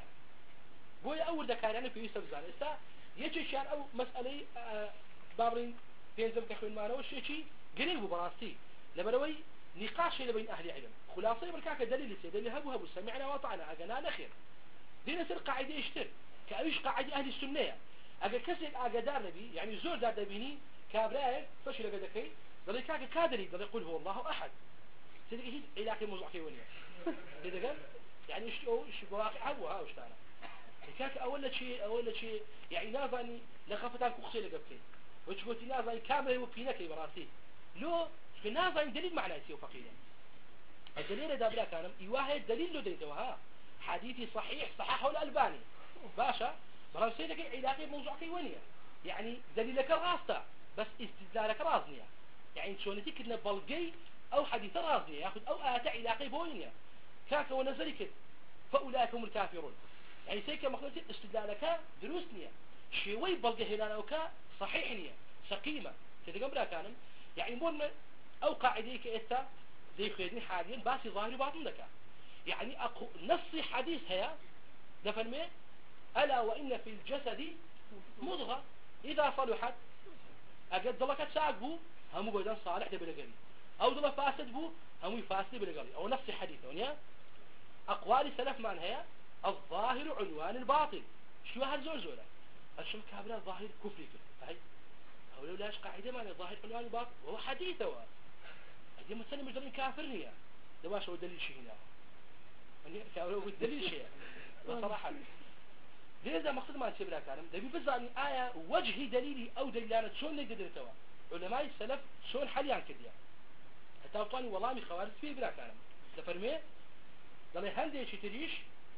بوي أول ذكر يعني في يوسف زان إستا يجي شان أو مسألة بابرين بينزم كخوين معنا وشيء قريب براسي لبروي نقاش بين أهل علم خلاصة بركاك دليل دليل هبو سمعنا وطعنا أجنا نخير دين سر قاعدة يشتر كأيش قاعدة أهل السنة أجا كسر أجدار نبي يعني زور دار نبيني كابراء فشل قدكي ضل كاك كادري ضل يقول هو الله أحد سيدك هيك علاقة موضوع كيونية كده قال يعني إيش بواقع أبوها وش تانا كاك أول شيء يعني نازني لخفتان كوخسي لقبكي وتشوفي نازني كامل وبينك براسي لو نازني دليل معناه يسيو فقيرا الدليل ده بلا كلام يواهي الدليل له ديتوها حديثي صحيح صححه الألباني باشا برام سيدك علاقة موضوع كيونية يعني دليلك راسته بس استدلالك رازنية يعني شونتي كنا بلقي أو حديث رازنية ياخذ أو آتى علاقة بوينية كاك ونزلك فأولئك هم الكافرون يعني سيكا مخلصي استدلالك دروسنية شوي بلقي هلانوكا صحيحنية سقيمة سيدك بلا كلام يعني مون أو قاعديك إستا زي خيرني حاليا باسي ظاهري باطن لك يعني نص حديث هيا دفرمي ألا وإن في الجسد مضغة إذا صلحت أجد ضلك تساقبه هم بدن صالح دبلغري أو ضل فاسد بو هم فاسد دبلغري أو نفس حديث ونيا أقوال سلف من هي الظاهر عنوان الباطن شو هالزوزولة الشم كابلا ظاهر كفري كده أو لو لاش قاعدة ما ظاهر عنوان الباطن وهو حديثه هذه مسلم مجرد كافرني ده واش هو دليل شيء هنا يعني هو الدليل شيء بصراحة لذا مقصد ما نسيب لها كلام ده بيفزعني آية وجه دليلي أو دلالة شون نقدر توا علماء السلف شون حاليا كذا حتى أبطاني والله من خوارج فيه بلا كلام تفرمي ضل هندي شيء تريش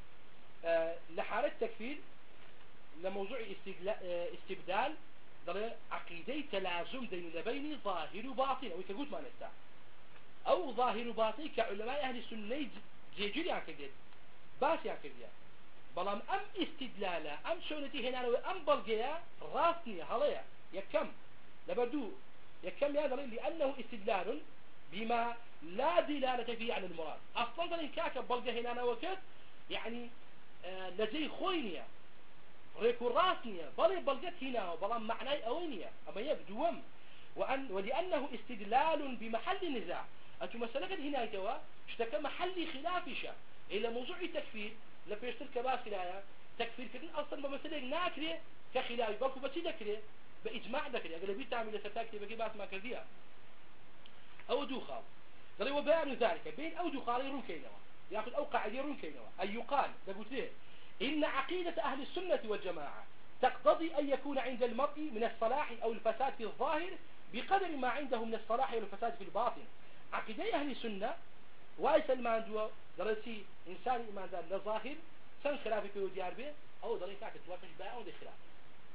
لحالة تكفير لموضوع استبدال ضل عقيدة تلازم بين لبين ظاهر وباطن أو يكقول ما نستع أو ظاهر وباطن كعلماء أهل السنة جيجري عن كذا باسي عن كذا بلام أم استدلالة أم شونتي هنا أم بلقيا راسني هليا يكم لبدو يكم هذا لأنه استدلال بما لا دلالة فيه على المراد أصلا إن كاك بلقى هنا وكت يعني لجي خوينيا ريكو راسنيا بلقت هنا بلام معناي أوينيا أما يبدوم ولأنه استدلال بمحل نزاع أنتم مسألة هنا كوا اشتكى محل خلافشة إلى موضوع التكفير لبيشتر كباس لا تكفير كذن أصلا بمسألة ناكرة كخلاف بلكو بس ذكره بإجماع ذكره أغلبية تعمل ستاكتي بقي باس ما كرديها أو دوخال قال وبيان ذلك بين أو دوخال يرون كينوا يأخذ أو قاعدة يرون كينوا أي يقال قلت له إن عقيدة أهل السنة والجماعة تقتضي أن يكون عند المرء من الصلاح أو الفساد في الظاهر بقدر ما عنده من الصلاح والفساد في الباطن عقيدة أهل السنة واي سلمان دوا درسي إنسان إيمان دار لظاهر سن خلافي في وديار به أو دري كاك توافش بها أو دي خلاف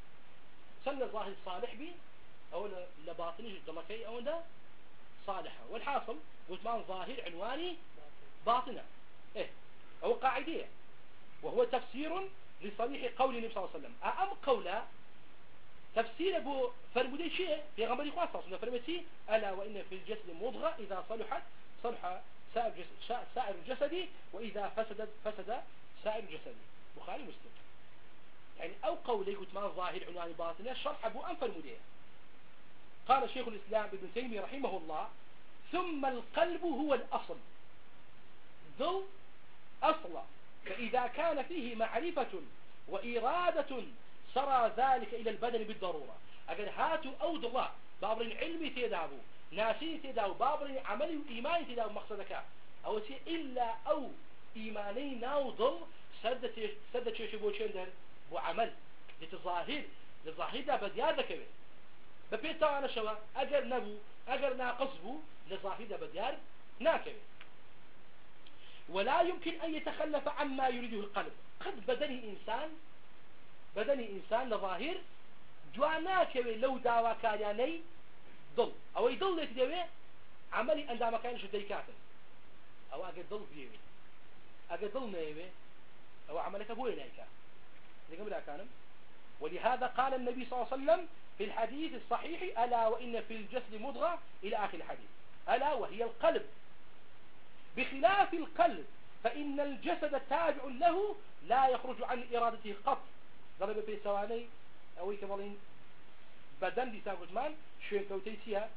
سن الظاهر صالح به أو لباطنش دمكي أو ده صالحة والحاصل قلت ما ظاهر عنواني باطنة إيه أو قاعدية وهو تفسير لصريح قول النبي صلى الله عليه وسلم أم قولا تفسير أبو فرمودي شيء في غمر إخوة صلى الله عليه وسلم فرمتي ألا وإن في الجسد مضغة إذا صلحت صلح سائر الجسد وإذا فسد سائر الجسد بخاري مسلم يعني أو قولي قلت ما ظاهر عنوان باطنة شرح أبو أنفر مدير قال شيخ الإسلام ابن تيمية رحمه الله ثم القلب هو الأصل ذو أصل فإذا كان فيه معرفة وإرادة سرى ذلك إلى البدن بالضرورة أقول هاتوا أود الله بابر العلم تدابو ناسين تدابو بابر عملي وإيمان تدابو مقصدك أو شيء إلا أو إيماني ناوضل سدت شيء بوشين ده بو عمل لتظاهر ده بديار ذكوي ببيتا أنا شوا أجر نبو أجر ناقصبو لظاهر ده بديار ناكوي ولا يمكن أن يتخلف عما يريده القلب قد بدني إنسان لظاهر جواناكوي لو داوا كارياني ضل أو يضل يتدوي عملي أن داما كانش ديكاتن أو أجر ضل فيوي أجر ضل نيوي أو عملك أبوي نايكا لكم لا كانم ولهذا قال النبي صلى الله عليه وسلم في الحديث الصحيح ألا وإن في الجسد مضغة إلى آخر الحديث ألا وهي القلب بخلاف القلب فإن الجسد تابع له لا يخرج عن إرادته قط ضرب في سواني أو كمالين بدن دي ساقط مال شوين كوتي سيها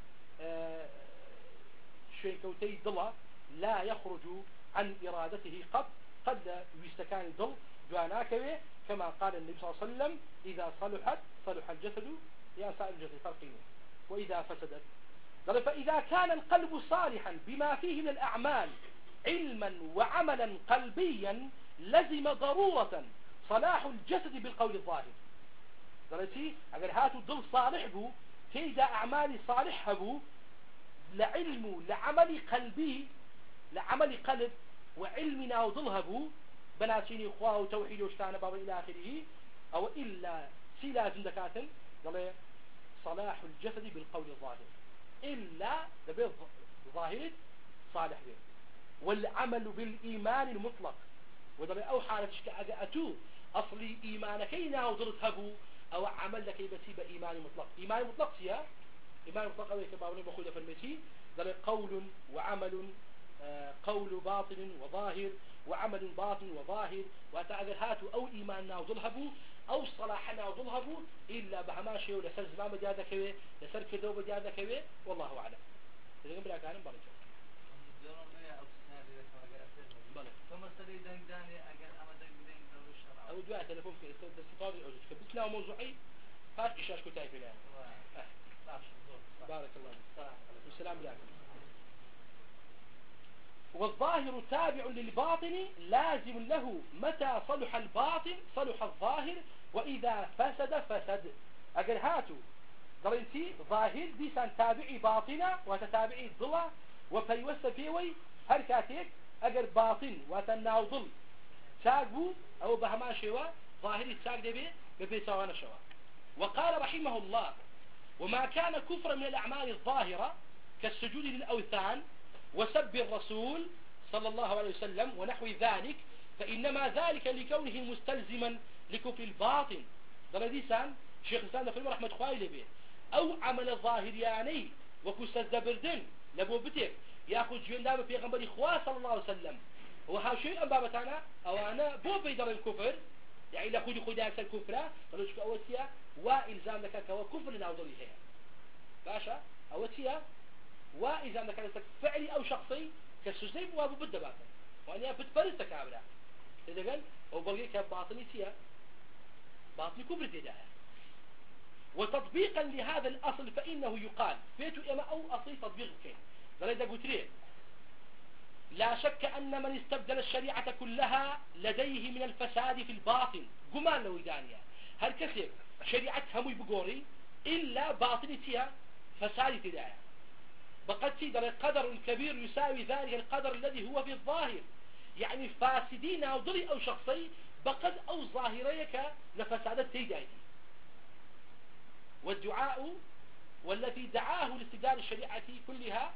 شوين كوتي ضلا لا يخرج عن إرادته قد يستكان الضل جواناكوي كما قال النبي صلى الله عليه وسلم إذا صلح الجسد يا سائر الجسد فرقين وإذا فسدت قال فإذا كان القلب صالحا بما فيه من الأعمال علما وعملا قلبيا لزم ضرورة صلاح الجسد بالقول الظاهر قالتي أقول هاتوا ضل صالح بو تيدا أعمالي صالح بو لعلم لعمل قلبي لعمل قلب وعلمنا وضلها بو بناسيني إخواه وتوحيد وشتان بابا إلى آخره أو إلا سيلا زندكاتن قال صلاح الجسد بالقول الظاهر إلا دبي ظاهر صالح به والعمل بالإيمان المطلق ودبي أو حالة أتو أصلي إيمانكينا وضرتهبو أو عمل لكي بسيب إيمان مطلق إيمان مطلق سيا إيمان مطلق أو يكبابنا بخودة في المسيح دبي قول وعمل قول باطن وظاهر وعمل باطن وظاهر وتعذر هاتوا أو إيماننا وضلهبو أو صلاحنا وضلهبو إلا بهماشي ولسر زمان بجادة كوي لسر كدو بجادة كوي والله أعلم إذا قم بلا كانم بارك أو دعاء تلفون في الاستطاعة العجز كبسنا موضوعي فاش إشاش كتاي في الآن بارك الله والسلام عليكم والظاهر تابع للباطن لازم له متى صلح الباطن صلح الظاهر وإذا فسد أقل هاتوا ضرنتي ظاهر ديسان تابعي باطنة وتتابعي ضلع وفيوس فيوي هركاتيك أقل باطن وتناو ضل ساقبو أو بهما شوا ظاهري ساق دبي ببيتوانا شوا وقال رحمه الله وما كان كفرا من الأعمال الظاهرة كالسجود للأوثان وسب الرسول صلى الله عليه وسلم ونحو ذلك فإنما ذلك لكونه مستلزما لكفر الباطن درديسان شيخ الإسلام دفرم رحمة خوالي به أو عمل الظاهرياني وكسد بردن لبو بتك ياخذ جوين دام في غنبري خواه صلى الله عليه وسلم وها شيء بابتانا او انا بو بيدر الكفر يعني لا خذ خذ داك الكفره قالوا شو اوتيا والزام لك كوا كفر ناوضي هي باشا اوتيا والزام لك فعلي او شخصي كسجني وابو بالدبات وانا بتفرزك كامله اذا قال او بلقيك باطني سيا باطني كفر ديداها وتطبيقا لهذا الاصل فانه يقال بيتو اما او اصل تطبيق كين قال اذا قلت ليه لا شك أن من استبدل الشريعة كلها لديه من الفساد في الباطن قمان لو إدانيا هل كسب شريعة همي بقوري إلا باطن فيها فساد تدايا بقد تدر قدر كبير يساوي ذلك القدر الذي هو في الظاهر يعني فاسدين أو ضري أو شخصي بقد أو ظاهريك لفسادات تدايا والدعاء والذي دعاه لاستبدال الشريعة كلها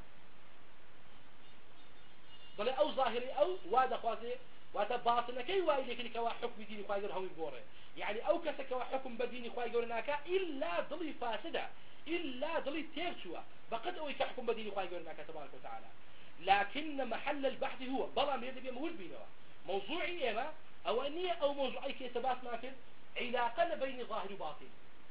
بل او ظاهري او واد خوازي واتا باطن كي وايد كلي كوا حكم ديني خواي هم يغوره يعني او كسك حكم بديني خواي غورناكا الا ضلي فاسده الا ضلي تيرشوا بقد او يحكم بديني خواي غورناكا تبارك وتعالى لكن محل البحث هو بلا ما يدبي مول بينه موضوعي اما او انيه او موضوعي كي ثبات ما في علاقه بين ظاهر وباطن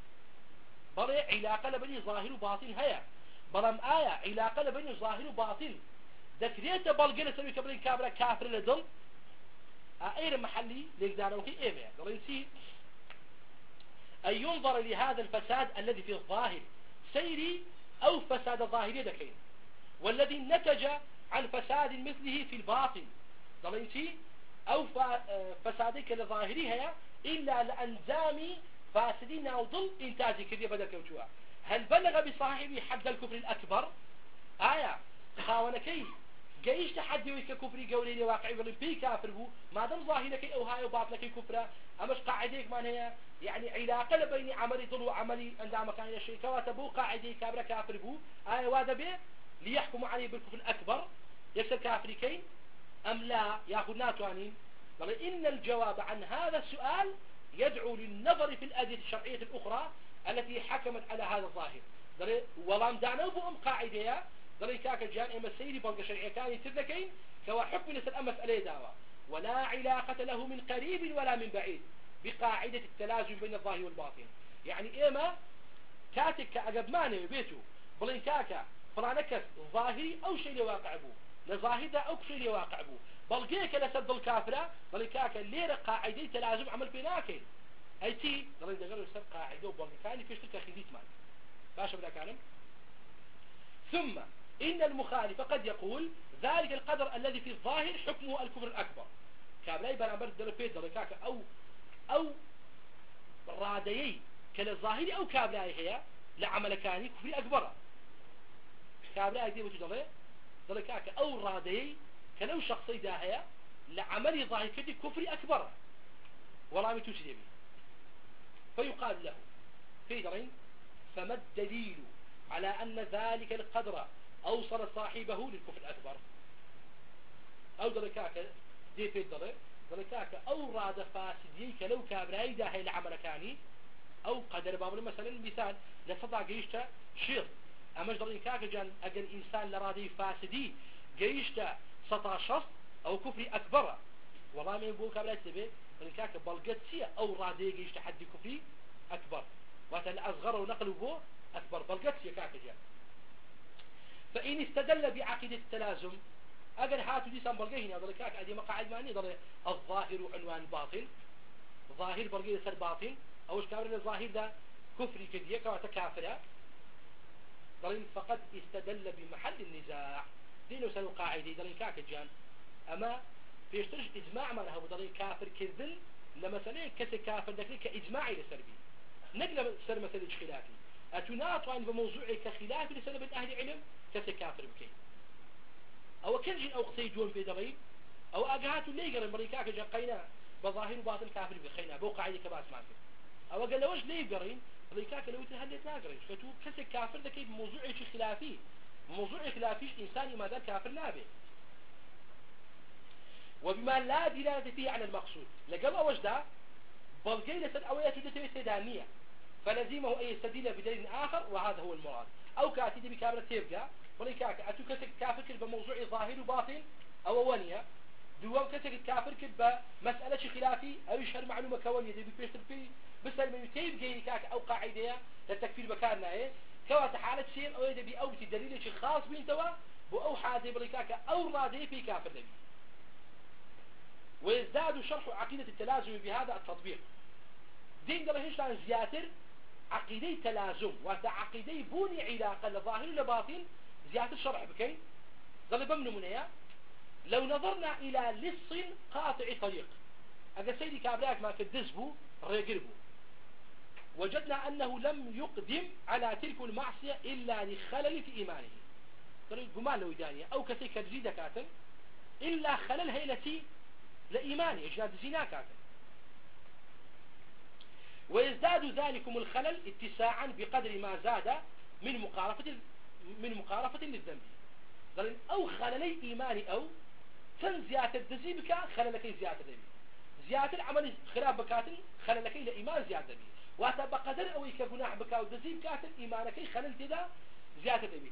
بل علاقه بين ظاهر وباطن هيا بلام علاقه بين ظاهر وباطن ذكريته بلقنا سوي كبرين كابرا كافر لدل اير محلي ليقداروا كي ايميا قالوا يسي ان ينظر لهذا الفساد الذي في الظاهر سيري او فساد ظاهري دكين والذي نتج عن فساد مثله في الباطن قالوا يسي او فسادك لظاهري هي الا لانزام فاسدين او ضل انتاجي كذي بدل كوتوا هل بلغ بصاحبه حد الكفر الاكبر خاونكي جيش تحدي ويك كفري قولي واقعي ولا في كافر بو ما دام ظاهرك او هاي وباطنك كفره امش قاعديك ما هي يعني علاقه بين عملي ضل وعملي عندما كان الشيء كواتبو قاعدي كافر بو وهذا به ليحكموا عليه بالكفر الاكبر يصير كافرين ام لا ياخذ ناتوانين قال ان الجواب عن هذا السؤال يدعو للنظر في الادله الشرعيه الاخرى التي حكمت على هذا الظاهر قال والله دانو بو ام قاعده ضلي كاك جان اما السيري بلغ شرعي كان تذكين كوا حكم لسل أما مسألة دعوة ولا علاقة له من قريب ولا من بعيد بقاعدة التلازم بين الظاهر والباطن يعني اما كاتك كأقب ماني بيتو بلين كاكا فلانكس ظاهري او شيء لواقع بو لظاهر دا او شيء لواقع بو بلقيك لسد الكافرة بلين كاكا ليرة قاعدة تلازم عمل بيناكين اي تي بلين دقلوا سد قاعدة وبلغ كاني فيش تلك خديت مان باشا بدا كانم ثم إن المخالف قد يقول ذلك القدر الذي في الظاهر حكمه الكفر الأكبر كابلاي برامبر دلوبيت دلوكاك أو راديي كالظاهري أو كابلاي هي لعمل كاني كفر أكبر كابلاي دي وتدلي دلوكاك أو راديي كلو شخصي داهية لعمل ظاهر كدي كفر أكبر ولا متوسي به فيقال له في درين فما الدليل على أن ذلك القدر أوصل صاحبه للكفر الأكبر أو دركاك دي في دركاك أو راد فاسديك لو كابراي داهي العمل كاني أو قدر بابل مثلا مثال لصدع جيشتا شير أمش دركاك جان أجل إنسان لرادي فاسدي جيشتا سطع شخص أو كفر أكبر والله ما يبقوا كابراي تبي دركاك بلقت سيا أو رادي جيشتا حد كفري أكبر وهذا أصغر ونقلوا بو أكبر بلقت سيا كاك جان فإن استدل بعقيدة التلازم أجل هاتوا دي سام بلقيه هنا ذلك أدي مقاعد ماني ذل الظاهر عنوان باطن ظاهر بلقيه سر باطن أوش كابر الظاهر ده كفري كذية كما تكافرة ذلك فقد استدل بمحل النزاع دينه سنو قاعدة ذلك كاكجان أما فيشترش إجماع ما له ذلك كافر كذل لما سنة كسر كافر ذلك كإجماعي لسربي نقل سر مثل خلافي أتناط عن بموضوع كخلاف لسبب أهل علم كسكافر بكي أو كنجين أو قصيدون في دغيب أو أجهات اللي قرن بريكاك جقينا بظاهر وباطن كافر بخينا بوقع عيدك باس ماك أو قال لوش ليه قرين بريكاك لو تهلت ناقرين فتو كسكافر ذكي بموضوع خلافي موضوع خلافي إنساني ما ذا كافر نابه وبما لا دلالة فيه على المقصود لقل أوش دا بلقي لسد أويات دتوي سدانية فلزمه أن يستدل بدليل آخر وهذا هو المراد أو كاتب بكاملة تيبقى بلي كاك أتو كتك كافر كل بموضوع ظاهر وباطن أو ونية دوام كتك كافر كل بمسألة خلافي أو يشهر معلومة كونية دي بيشتر في بس الميتين جاي كاك أو قاعدة للتكفير بكارنا إيه كوات حالة شيء أو يدبي أو تدليل شيء خاص بين توا بو أو حادي بلي كاك أو رادي في كافر نبي ويزداد شرح عقيدة التلازم بهذا التطبيق دين قال هيش لان زياتر عقيدة تلازم وهذا عقيدة بوني علاقة لظاهر لباطن زياتر شرح بكين قال بمنمونيا لو نظرنا إلى لص قاطع طريق أجا سيدي كابراك ما كدزبو ريقربو وجدنا أنه لم يقدم على تلك المعصية إلا لخلل في إيمانه طريق قمان لو دانية أو كسي كدزيدة كاتن إلا خلل هيلتي لإيمانه إجناد زنا كاتن ويزداد ذلكم الخلل اتساعا بقدر ما زاد من مقارفة للذنب قال أو خللي إيماني أو تن زيادة الدزيبك خللكي زيادة دبي زيادة العمل خلاف بكاتل خللكي لإيمان زيادة دبي واتا بقدر أو يكجناح بكا ودزيب كاتل إيمانكي خلل تدا زيادة دبي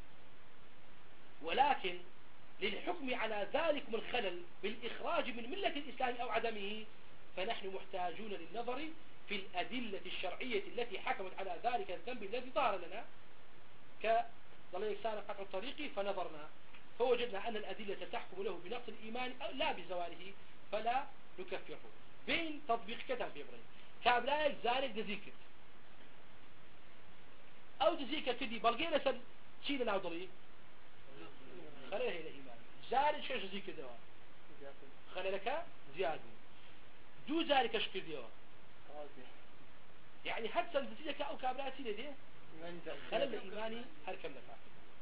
ولكن للحكم على ذلك من خلل بالإخراج من ملة الإسلام أو عدمه فنحن محتاجون للنظر في الأدلة الشرعية التي حكمت على ذلك الذنب الذي ظهر لنا كضليل سان قطع الطريق فنظرنا فوجدنا أن الأدلة تحكم له بنقص الإيمان أو لا بزواله فلا نكفره بين تطبيق كتاب في إبراهيم كابلايك زارك دزيكت أو دزيكت كدي بلغينا سن شيء لنا ضلي خليها إلى إيمان زارك شو دزيكت دوا خليلك زيادة دو زارك شكل دوا يعني حتى سندسيك أو كابلاتي لديه خلل الإيماني هركم لك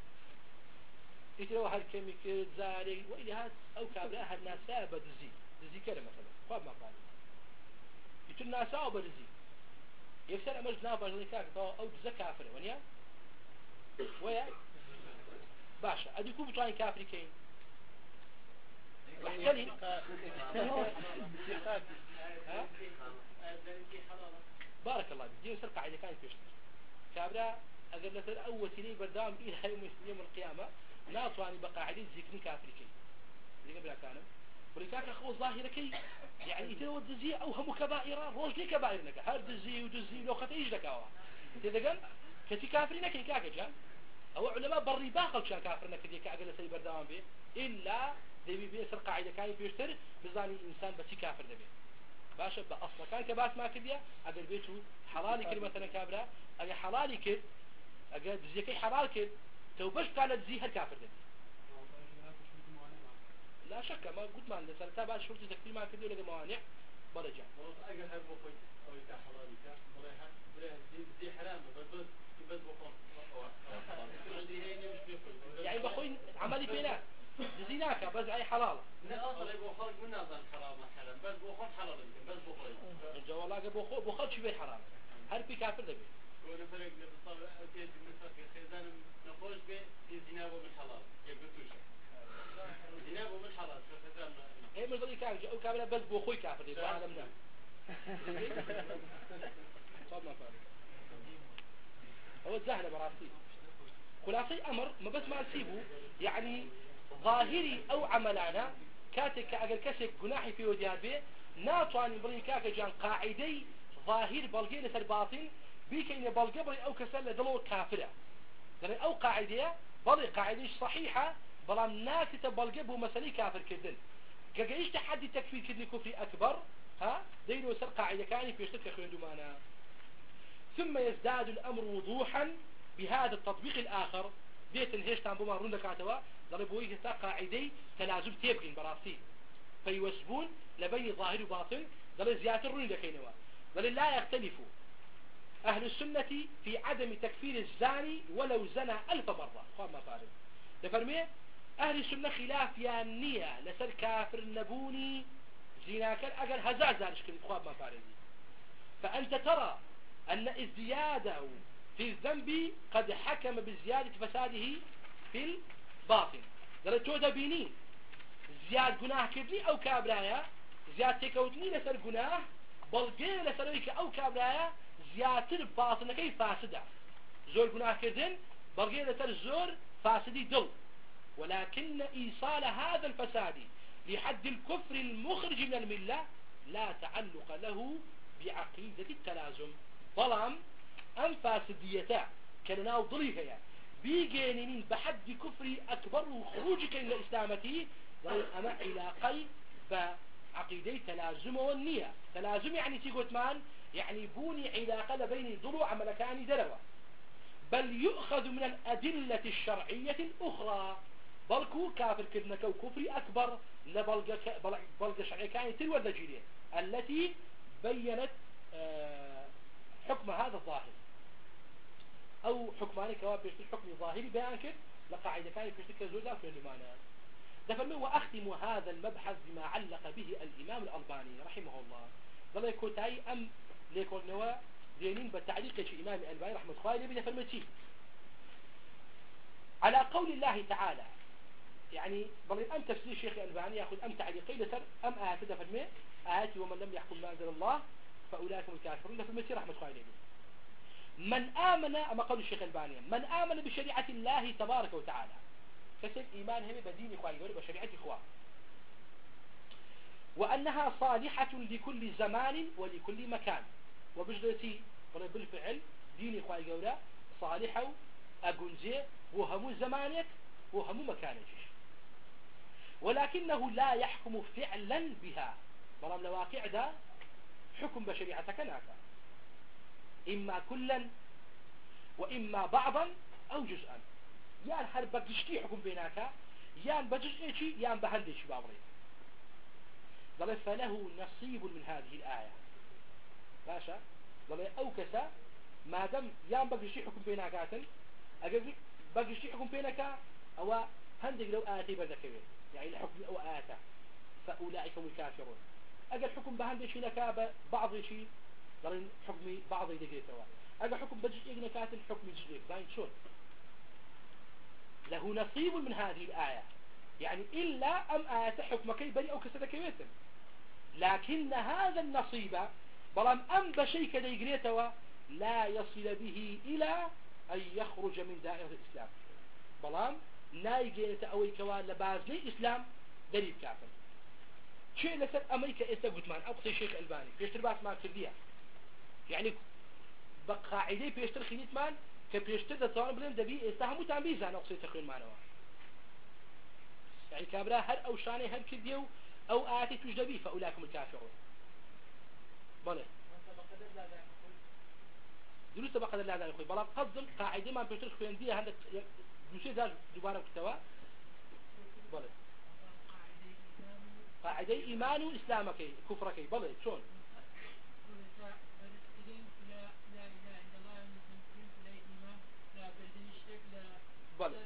يتلو هركم كرد زاري وإلى هذا أو كابلا هالناسا بدزي كده مثلا خواب ما قال يتل ناسا أو بدزي يفسر أمر جناب أجلكاك أو دزا كافر ونيا ويا باشا أديكو بطواني كافري كين واحتلي بارك الله فيك دين سرقة عيدة كانت يشتر كابرا أقل لتر أول سنين بردام إلى يوم القيامة ناطواني بقاعدين ذكرين كافريكي اللي قبلها كانوا ولكاك أخوة ظاهركي يعني يتلو الدزي أو هم كبائرة روج لي كبائر لك هار دزي ودزي لو خطيج لك أوا تذا قال كتي كافرينك كاكا جان أو علماء بري باخل شان كافرنا كديك أقل سنين بردام به إلا دبي بيسر قاعدة كان يشتر بزاني إنسان بس كافر دبي باشا بأصلا كان كباس ما كديا أقل بيتو حلالي كل مثلا كابرا أقل حلالي كد أقل دزيكي حلال كد توبش قالت زي هالكافر دبي لا شك ما قلت ما عندنا سنة بعد شرطي تكفير ما كديا لقى موانع برجع أقل هربو خوي أو يتا حلالي كا بريها زي حرام بس بخون يعني بخوي عملي فينا زيناك بس أي حلال لا أصلا بخون من نظر حرام حرام بس بخون حلال بس بخون الجو والله بخون شو بيه حرام هل في كافر دبي ونفرق بالطبع أكيد مثل في خزان نخوش به زينابه من حلال يقولوش زينابه من حلال في خزان هي من ضلي كافر أو كافر بس بخوي كافر دبي عالمنا صار ما فارق هو الزهلة براسي خلاصي أمر ما بس ما نسيبه يعني ظاهري أو عملانا كاتك أجر كسك جناحي في وديار به ناطواني بري كاك جان قاعدي ظاهر بلقي لسر باطن بيكين بلقي بري أو كسل دلو كافرة يعني أو قاعدية بلي قاعديش صحيحة بلا ناكت بلقي بو مسألة كافر كدن كجيش تحدي تكفير كدن كفري أكبر ها دينو سر قاعدة كاني في يشترك خلندو معنا ثم يزداد الأمر وضوحا بهذا التطبيق الآخر بيت الهيش تنبوما روندا كاتوا ضربوا يكتا قاعدي تلازم تيبقين براسي فيوسبون لبين ظاهر وباطن ضل زيادة روندا كينوا ضل لا يختلف أهل السنة في عدم تكفير الزاني ولو زنى 1000 مرة خواب ما فارغ لفرمي أهل السنة خلاف يانية لسر كافر النبوني زيناكر أقل هزار زارش كريم خواب ما فارغ فأنت ترى أن الزيادة في الذنب قد حكم بزيادة فساده في الباطن قال تو دبيني زياد جناح كبري أو كابرايا زياد تكوتني لسر جناح بلقي لسرويك أو كابرايا زيادة الباطن كي فاسدة زور جناح كردن بلقي لسر زور فاسدي دل، ولكن إيصال هذا الفساد لحد الكفر المخرج من الملة لا تعلق له بعقيدة التلازم. ظلام أم فاسديتا كان ضليها يعني بيجينين بحد كفري أكبر وخروجك إلى إسلامته أما علاقي بعقيدة تلازم والنية. تلازم يعني تيقول مان يعني بوني علاقة بين ضلوع ملكان دلوة، بل يؤخذ من الأدلة الشرعية الأخرى. بلكو كافر كذنك وكفري أكبر لبلغ شرعي كان تلو النجيلية التي بينت حكم هذا الظاهر أو حكماني كواب بيشتر حكم ظاهري بيانك لقاعدة كان بيشتر كزوجة في المعنى. دفن وأختم هذا المبحث بما علق به الإمام الألباني رحمه الله. ظل يكوتاي أم ليكون نوا دينين بالتعليق في إمام الألباني رحمه الله عليه دفن على قول الله تعالى، يعني ظل أم تفسير شيخ الألباني يأخذ أم تعليقي لسر أم آيات دفن آيات ومن لم يحكم ما أنزل الله فأولئك هم الكافرون دفن رحمه الله عليه. من آمن أما قول الشيخ الألباني من آمن بشريعة الله تبارك وتعالى كسب إيمان هم بدين إخواني وشريعة إخوان، وأنها صالحة لكل زمان ولكل مكان، وبجدتي بالفعل دين إخواني قولا صالحة أقنزي وهم زمانك وهم مكانك، ولكنه لا يحكم فعلا بها. برام لواقع ده حكم بشريعتك ناكا إما كلا وإما بعضا أو جزءا، يان هر بجشتي حكم بيناك يان بجزئي يان بهندش بابري. ضل فله نصيب من هذه الآية باشا. ضل أوكسا ما دام يان بجشتي حكم بيناكاتن أجل بجشتي حكم بينك أو هندق لو آتي بذكره يعني الحكم أو آتا فأولئك هم الكافرون. أجل حكم بهندش لك بعض شيء ضل حكمي بعض يدقي سوا. أجل حكم بجشتي نكاتن حكم جزئي باين شون له نصيب من هذه الآية يعني إلا أم آية حكمكي بني أو كسدكيوتن، لكن هذا النصيب بلام أم بشيك ديقريتوا لا يصل به إلى أن يخرج من دائرة الإسلام. بلام نايقينة أوي كوان لبازني إسلام دليل كافر شيء لسر أمريكا إستغتمان أو قصي شيخ ألباني بيشتر باس ما كردية يعني بقاعدة بيشتر خليتمان كبيشتر دطوان بلين دبي استهمو تنبيزان أقصي تقرين مانوا يعني كابرا هر أو شاني هر كرديو أو آتي تجدبي فأولاكم الكافرون. بله دروس بقدر الله ذا يخوي بلا قصد قاعدة ما بيشتر خلين دي هذا دوشي ذا دوباره كتوا. بله قاعدة إيمان وإسلامك كفرك بله شون بله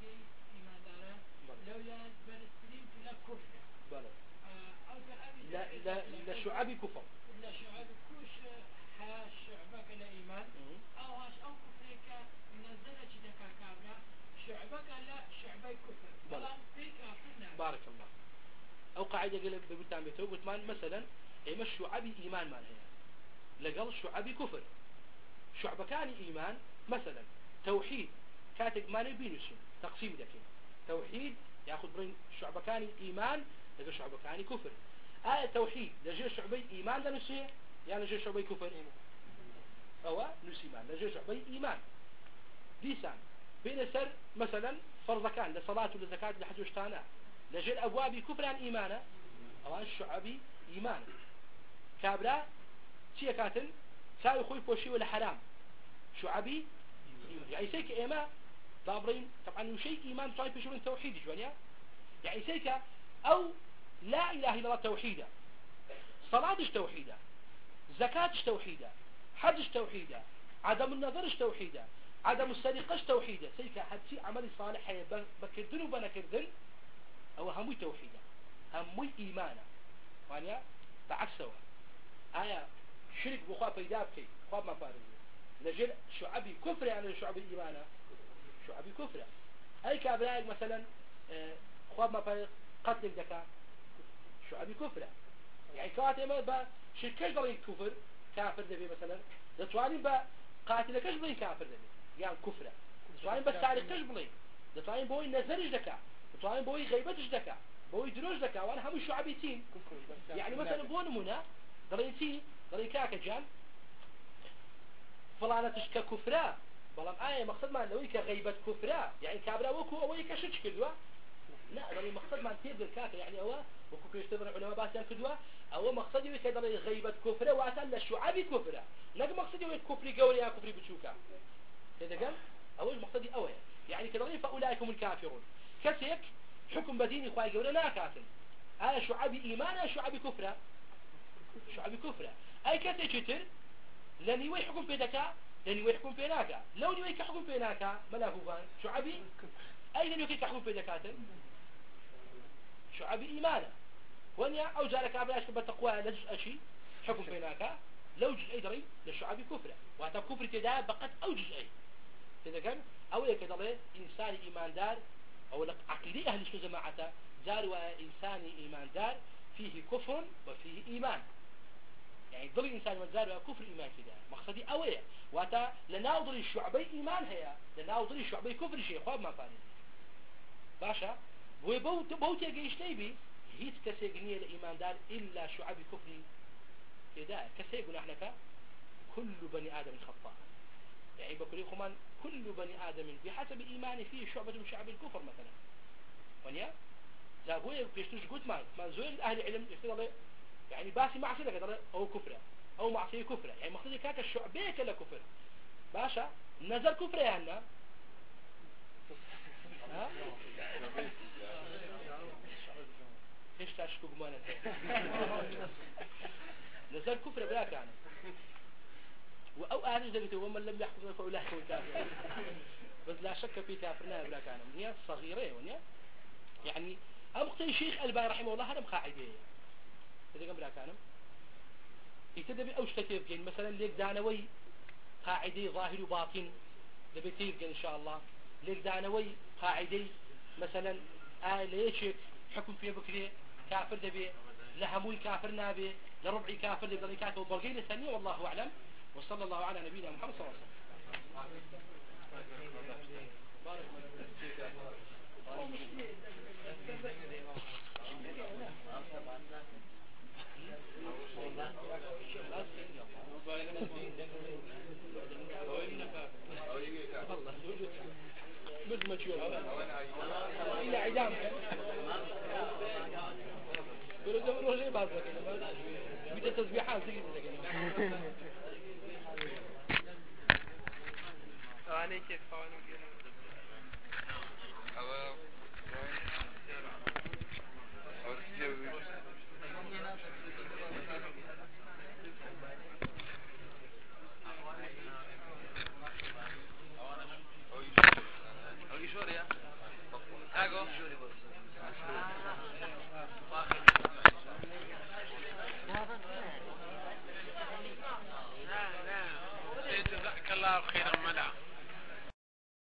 لا شعبي كفر لا شعبي كوش حياة شعبك الإيمان أو هاش أو كفرك نزلت دكا كابرا شعبك لا شعبي كفر بلام فيك أخذنا. بارك الله. أو قاعدة قلب ببتان بيتو قلت مثلا إما الشعبي إيمان مان هي لقل شعبي كفر شعبكاني إيمان مثلا توحيد كاتب ما نبينشين تقسيم دكين توحيد ياخذ بين شعبكاني إيمان لقل شعبكاني كفر. آية توحيد لجي شعبي إيمان لنسي يعني لجي شعبي كفر أو نسيمان لجي شعبي إيمان ديسان بين سر مثلا فرضكان لصلاة ولزكاة لحج وشتانا لجي الأبواب كفر عن إيمانه أو الشعبي إيمان كابرا شيء كاتن ساوي خوي بوشي ولا حرام شعبي يعني سيك إيمان ضابرين طبعا شيء إيمان صايب بشو من توحيد جوانيا يعني سيك أو لا إله إلا الله توحيدا صلاة توحيدا زكاة توحيدا حج توحيدا عدم النظر توحيدا عدم السرقة توحيدا سيكا حدسي عمل صالح بكردن وبنكردن أو هموي توحيدا هموي إيمانا وانيا بعكسوا آية شرك بخوا بيدابكي خواب ما فارزي لجل شعبي كفر يعني شعبي إيمانا شعبي كفر أي كابلايك مثلا خواب ما فارز قتلك دكا شعبي كفر يعني كاتي ما شركش ضلين كفر كافر دبي مثلا دتواني با قاتلكش ضلين كافر دبي يعني كفر دتواني بس سارقش ضلين دەتوانین بۆی نەزەرش دەکا دەتوانین بۆی غیبەتش دەکا بۆی درۆژ دەکا وانە هەموو شعبی چین يعني مثلا بۆ نمونە دەڵێن چی دەڵێن کاکە جان فڵانەتش کە کوفرە بەڵام ئایا مەقسەدمان لەوەی کە غیبەت کوفرە یعنی کابرا وەکو ئەوەی کە شرک کردووە لا دەڵێن مەقسەدمان تێ بگەر کاکە یعنی ئەوە وەکو پێشتر عولەما باسییان کردووە ئەوە مەقسەدی کە دەڵێن غیبەت کوفرە واتە لە شعبی کوفرە نەک مەقسەدی ئەوەی کوفری گەورە یا کوفری بچووکە تێدەگەم ئەوەش مەقسەدی ئەوەیە يعني کە دەڵێن فەئولایکم الکافرون کەسێک حكم بديني خواهي قولنا ناكاتن هذا شعبي إيمان هذا شعبي كفرة شعبي كفرة أي كاتي كتر لن يوي حكم بيدكا لن يوي حكم بيناكا لو يوي كحكم بيناكا ملاكو فان شعبي أي لن يوي كحكم بيدكاتن شعبي إيمانا ونيا أو جالك أبلاش بتقوى لجزء أشي حكم بيناكا لو جزء دري للشعبي كفرة وهذا كفر تدا بقت أو جزء إذا كان أو يكدله إنسان إيمان دار أو عقيدة أهل السنة جماعة دار وإنسان إيمان دار فيه كفر وفيه إيمان يعني ضل إنسان من دار وكفر إيمان كده مقصدي أويه واتا لناوضل الشعبي إيمان هي لناوضل الشعبي كفر شيء خواب ما فارد باشا بوت يجيش تيبي هيت كسيجنية الإيمان دار إلا شعبي كفر كده كسيجنا إحنا كل بني آدم خطاء يعني بقول لكم كل بني آدم بحسب إيمانه فيه شعبة من شعب الكفر مثلا ونيا زابوه بيشتوش قلت ما زويل أهل العلم يقول يعني باسي معصية كذا أو كفرة أو معصية كفرة يعني مقصدي كاك الشعبية كلا كفر باشا نزل كفرة يعني ها ايش تشكو قمانا نزل كفرة بلا كان أو أهل ذلك ومن لم يحكم فأولئك هم الكافرون بس لا شك في كافرنا بلا كان هي صغيرة ونيا يعني أمقتي شيخ الباني رحمه الله هذا مقاعدة إذا كان بلا كان يتدبي أوش تكيف يعني مثلا ليك دانوي قاعدة ظاهر وباطن دبي تيف إن شاء الله ليك دانوي قاعدة مثلا ليش حكم في بكري كافر دبي لهموي كافر نابي لربعي كافر دبي كافر وبرقين الثانية والله أعلم وصلى الله على نبينا محمد صلى الله عليه وسلم إلى عدام قولوا زمن وجه بعضك بدأ تسبيحات زي أنا كيف فاهم جزاك الله خيرا مدى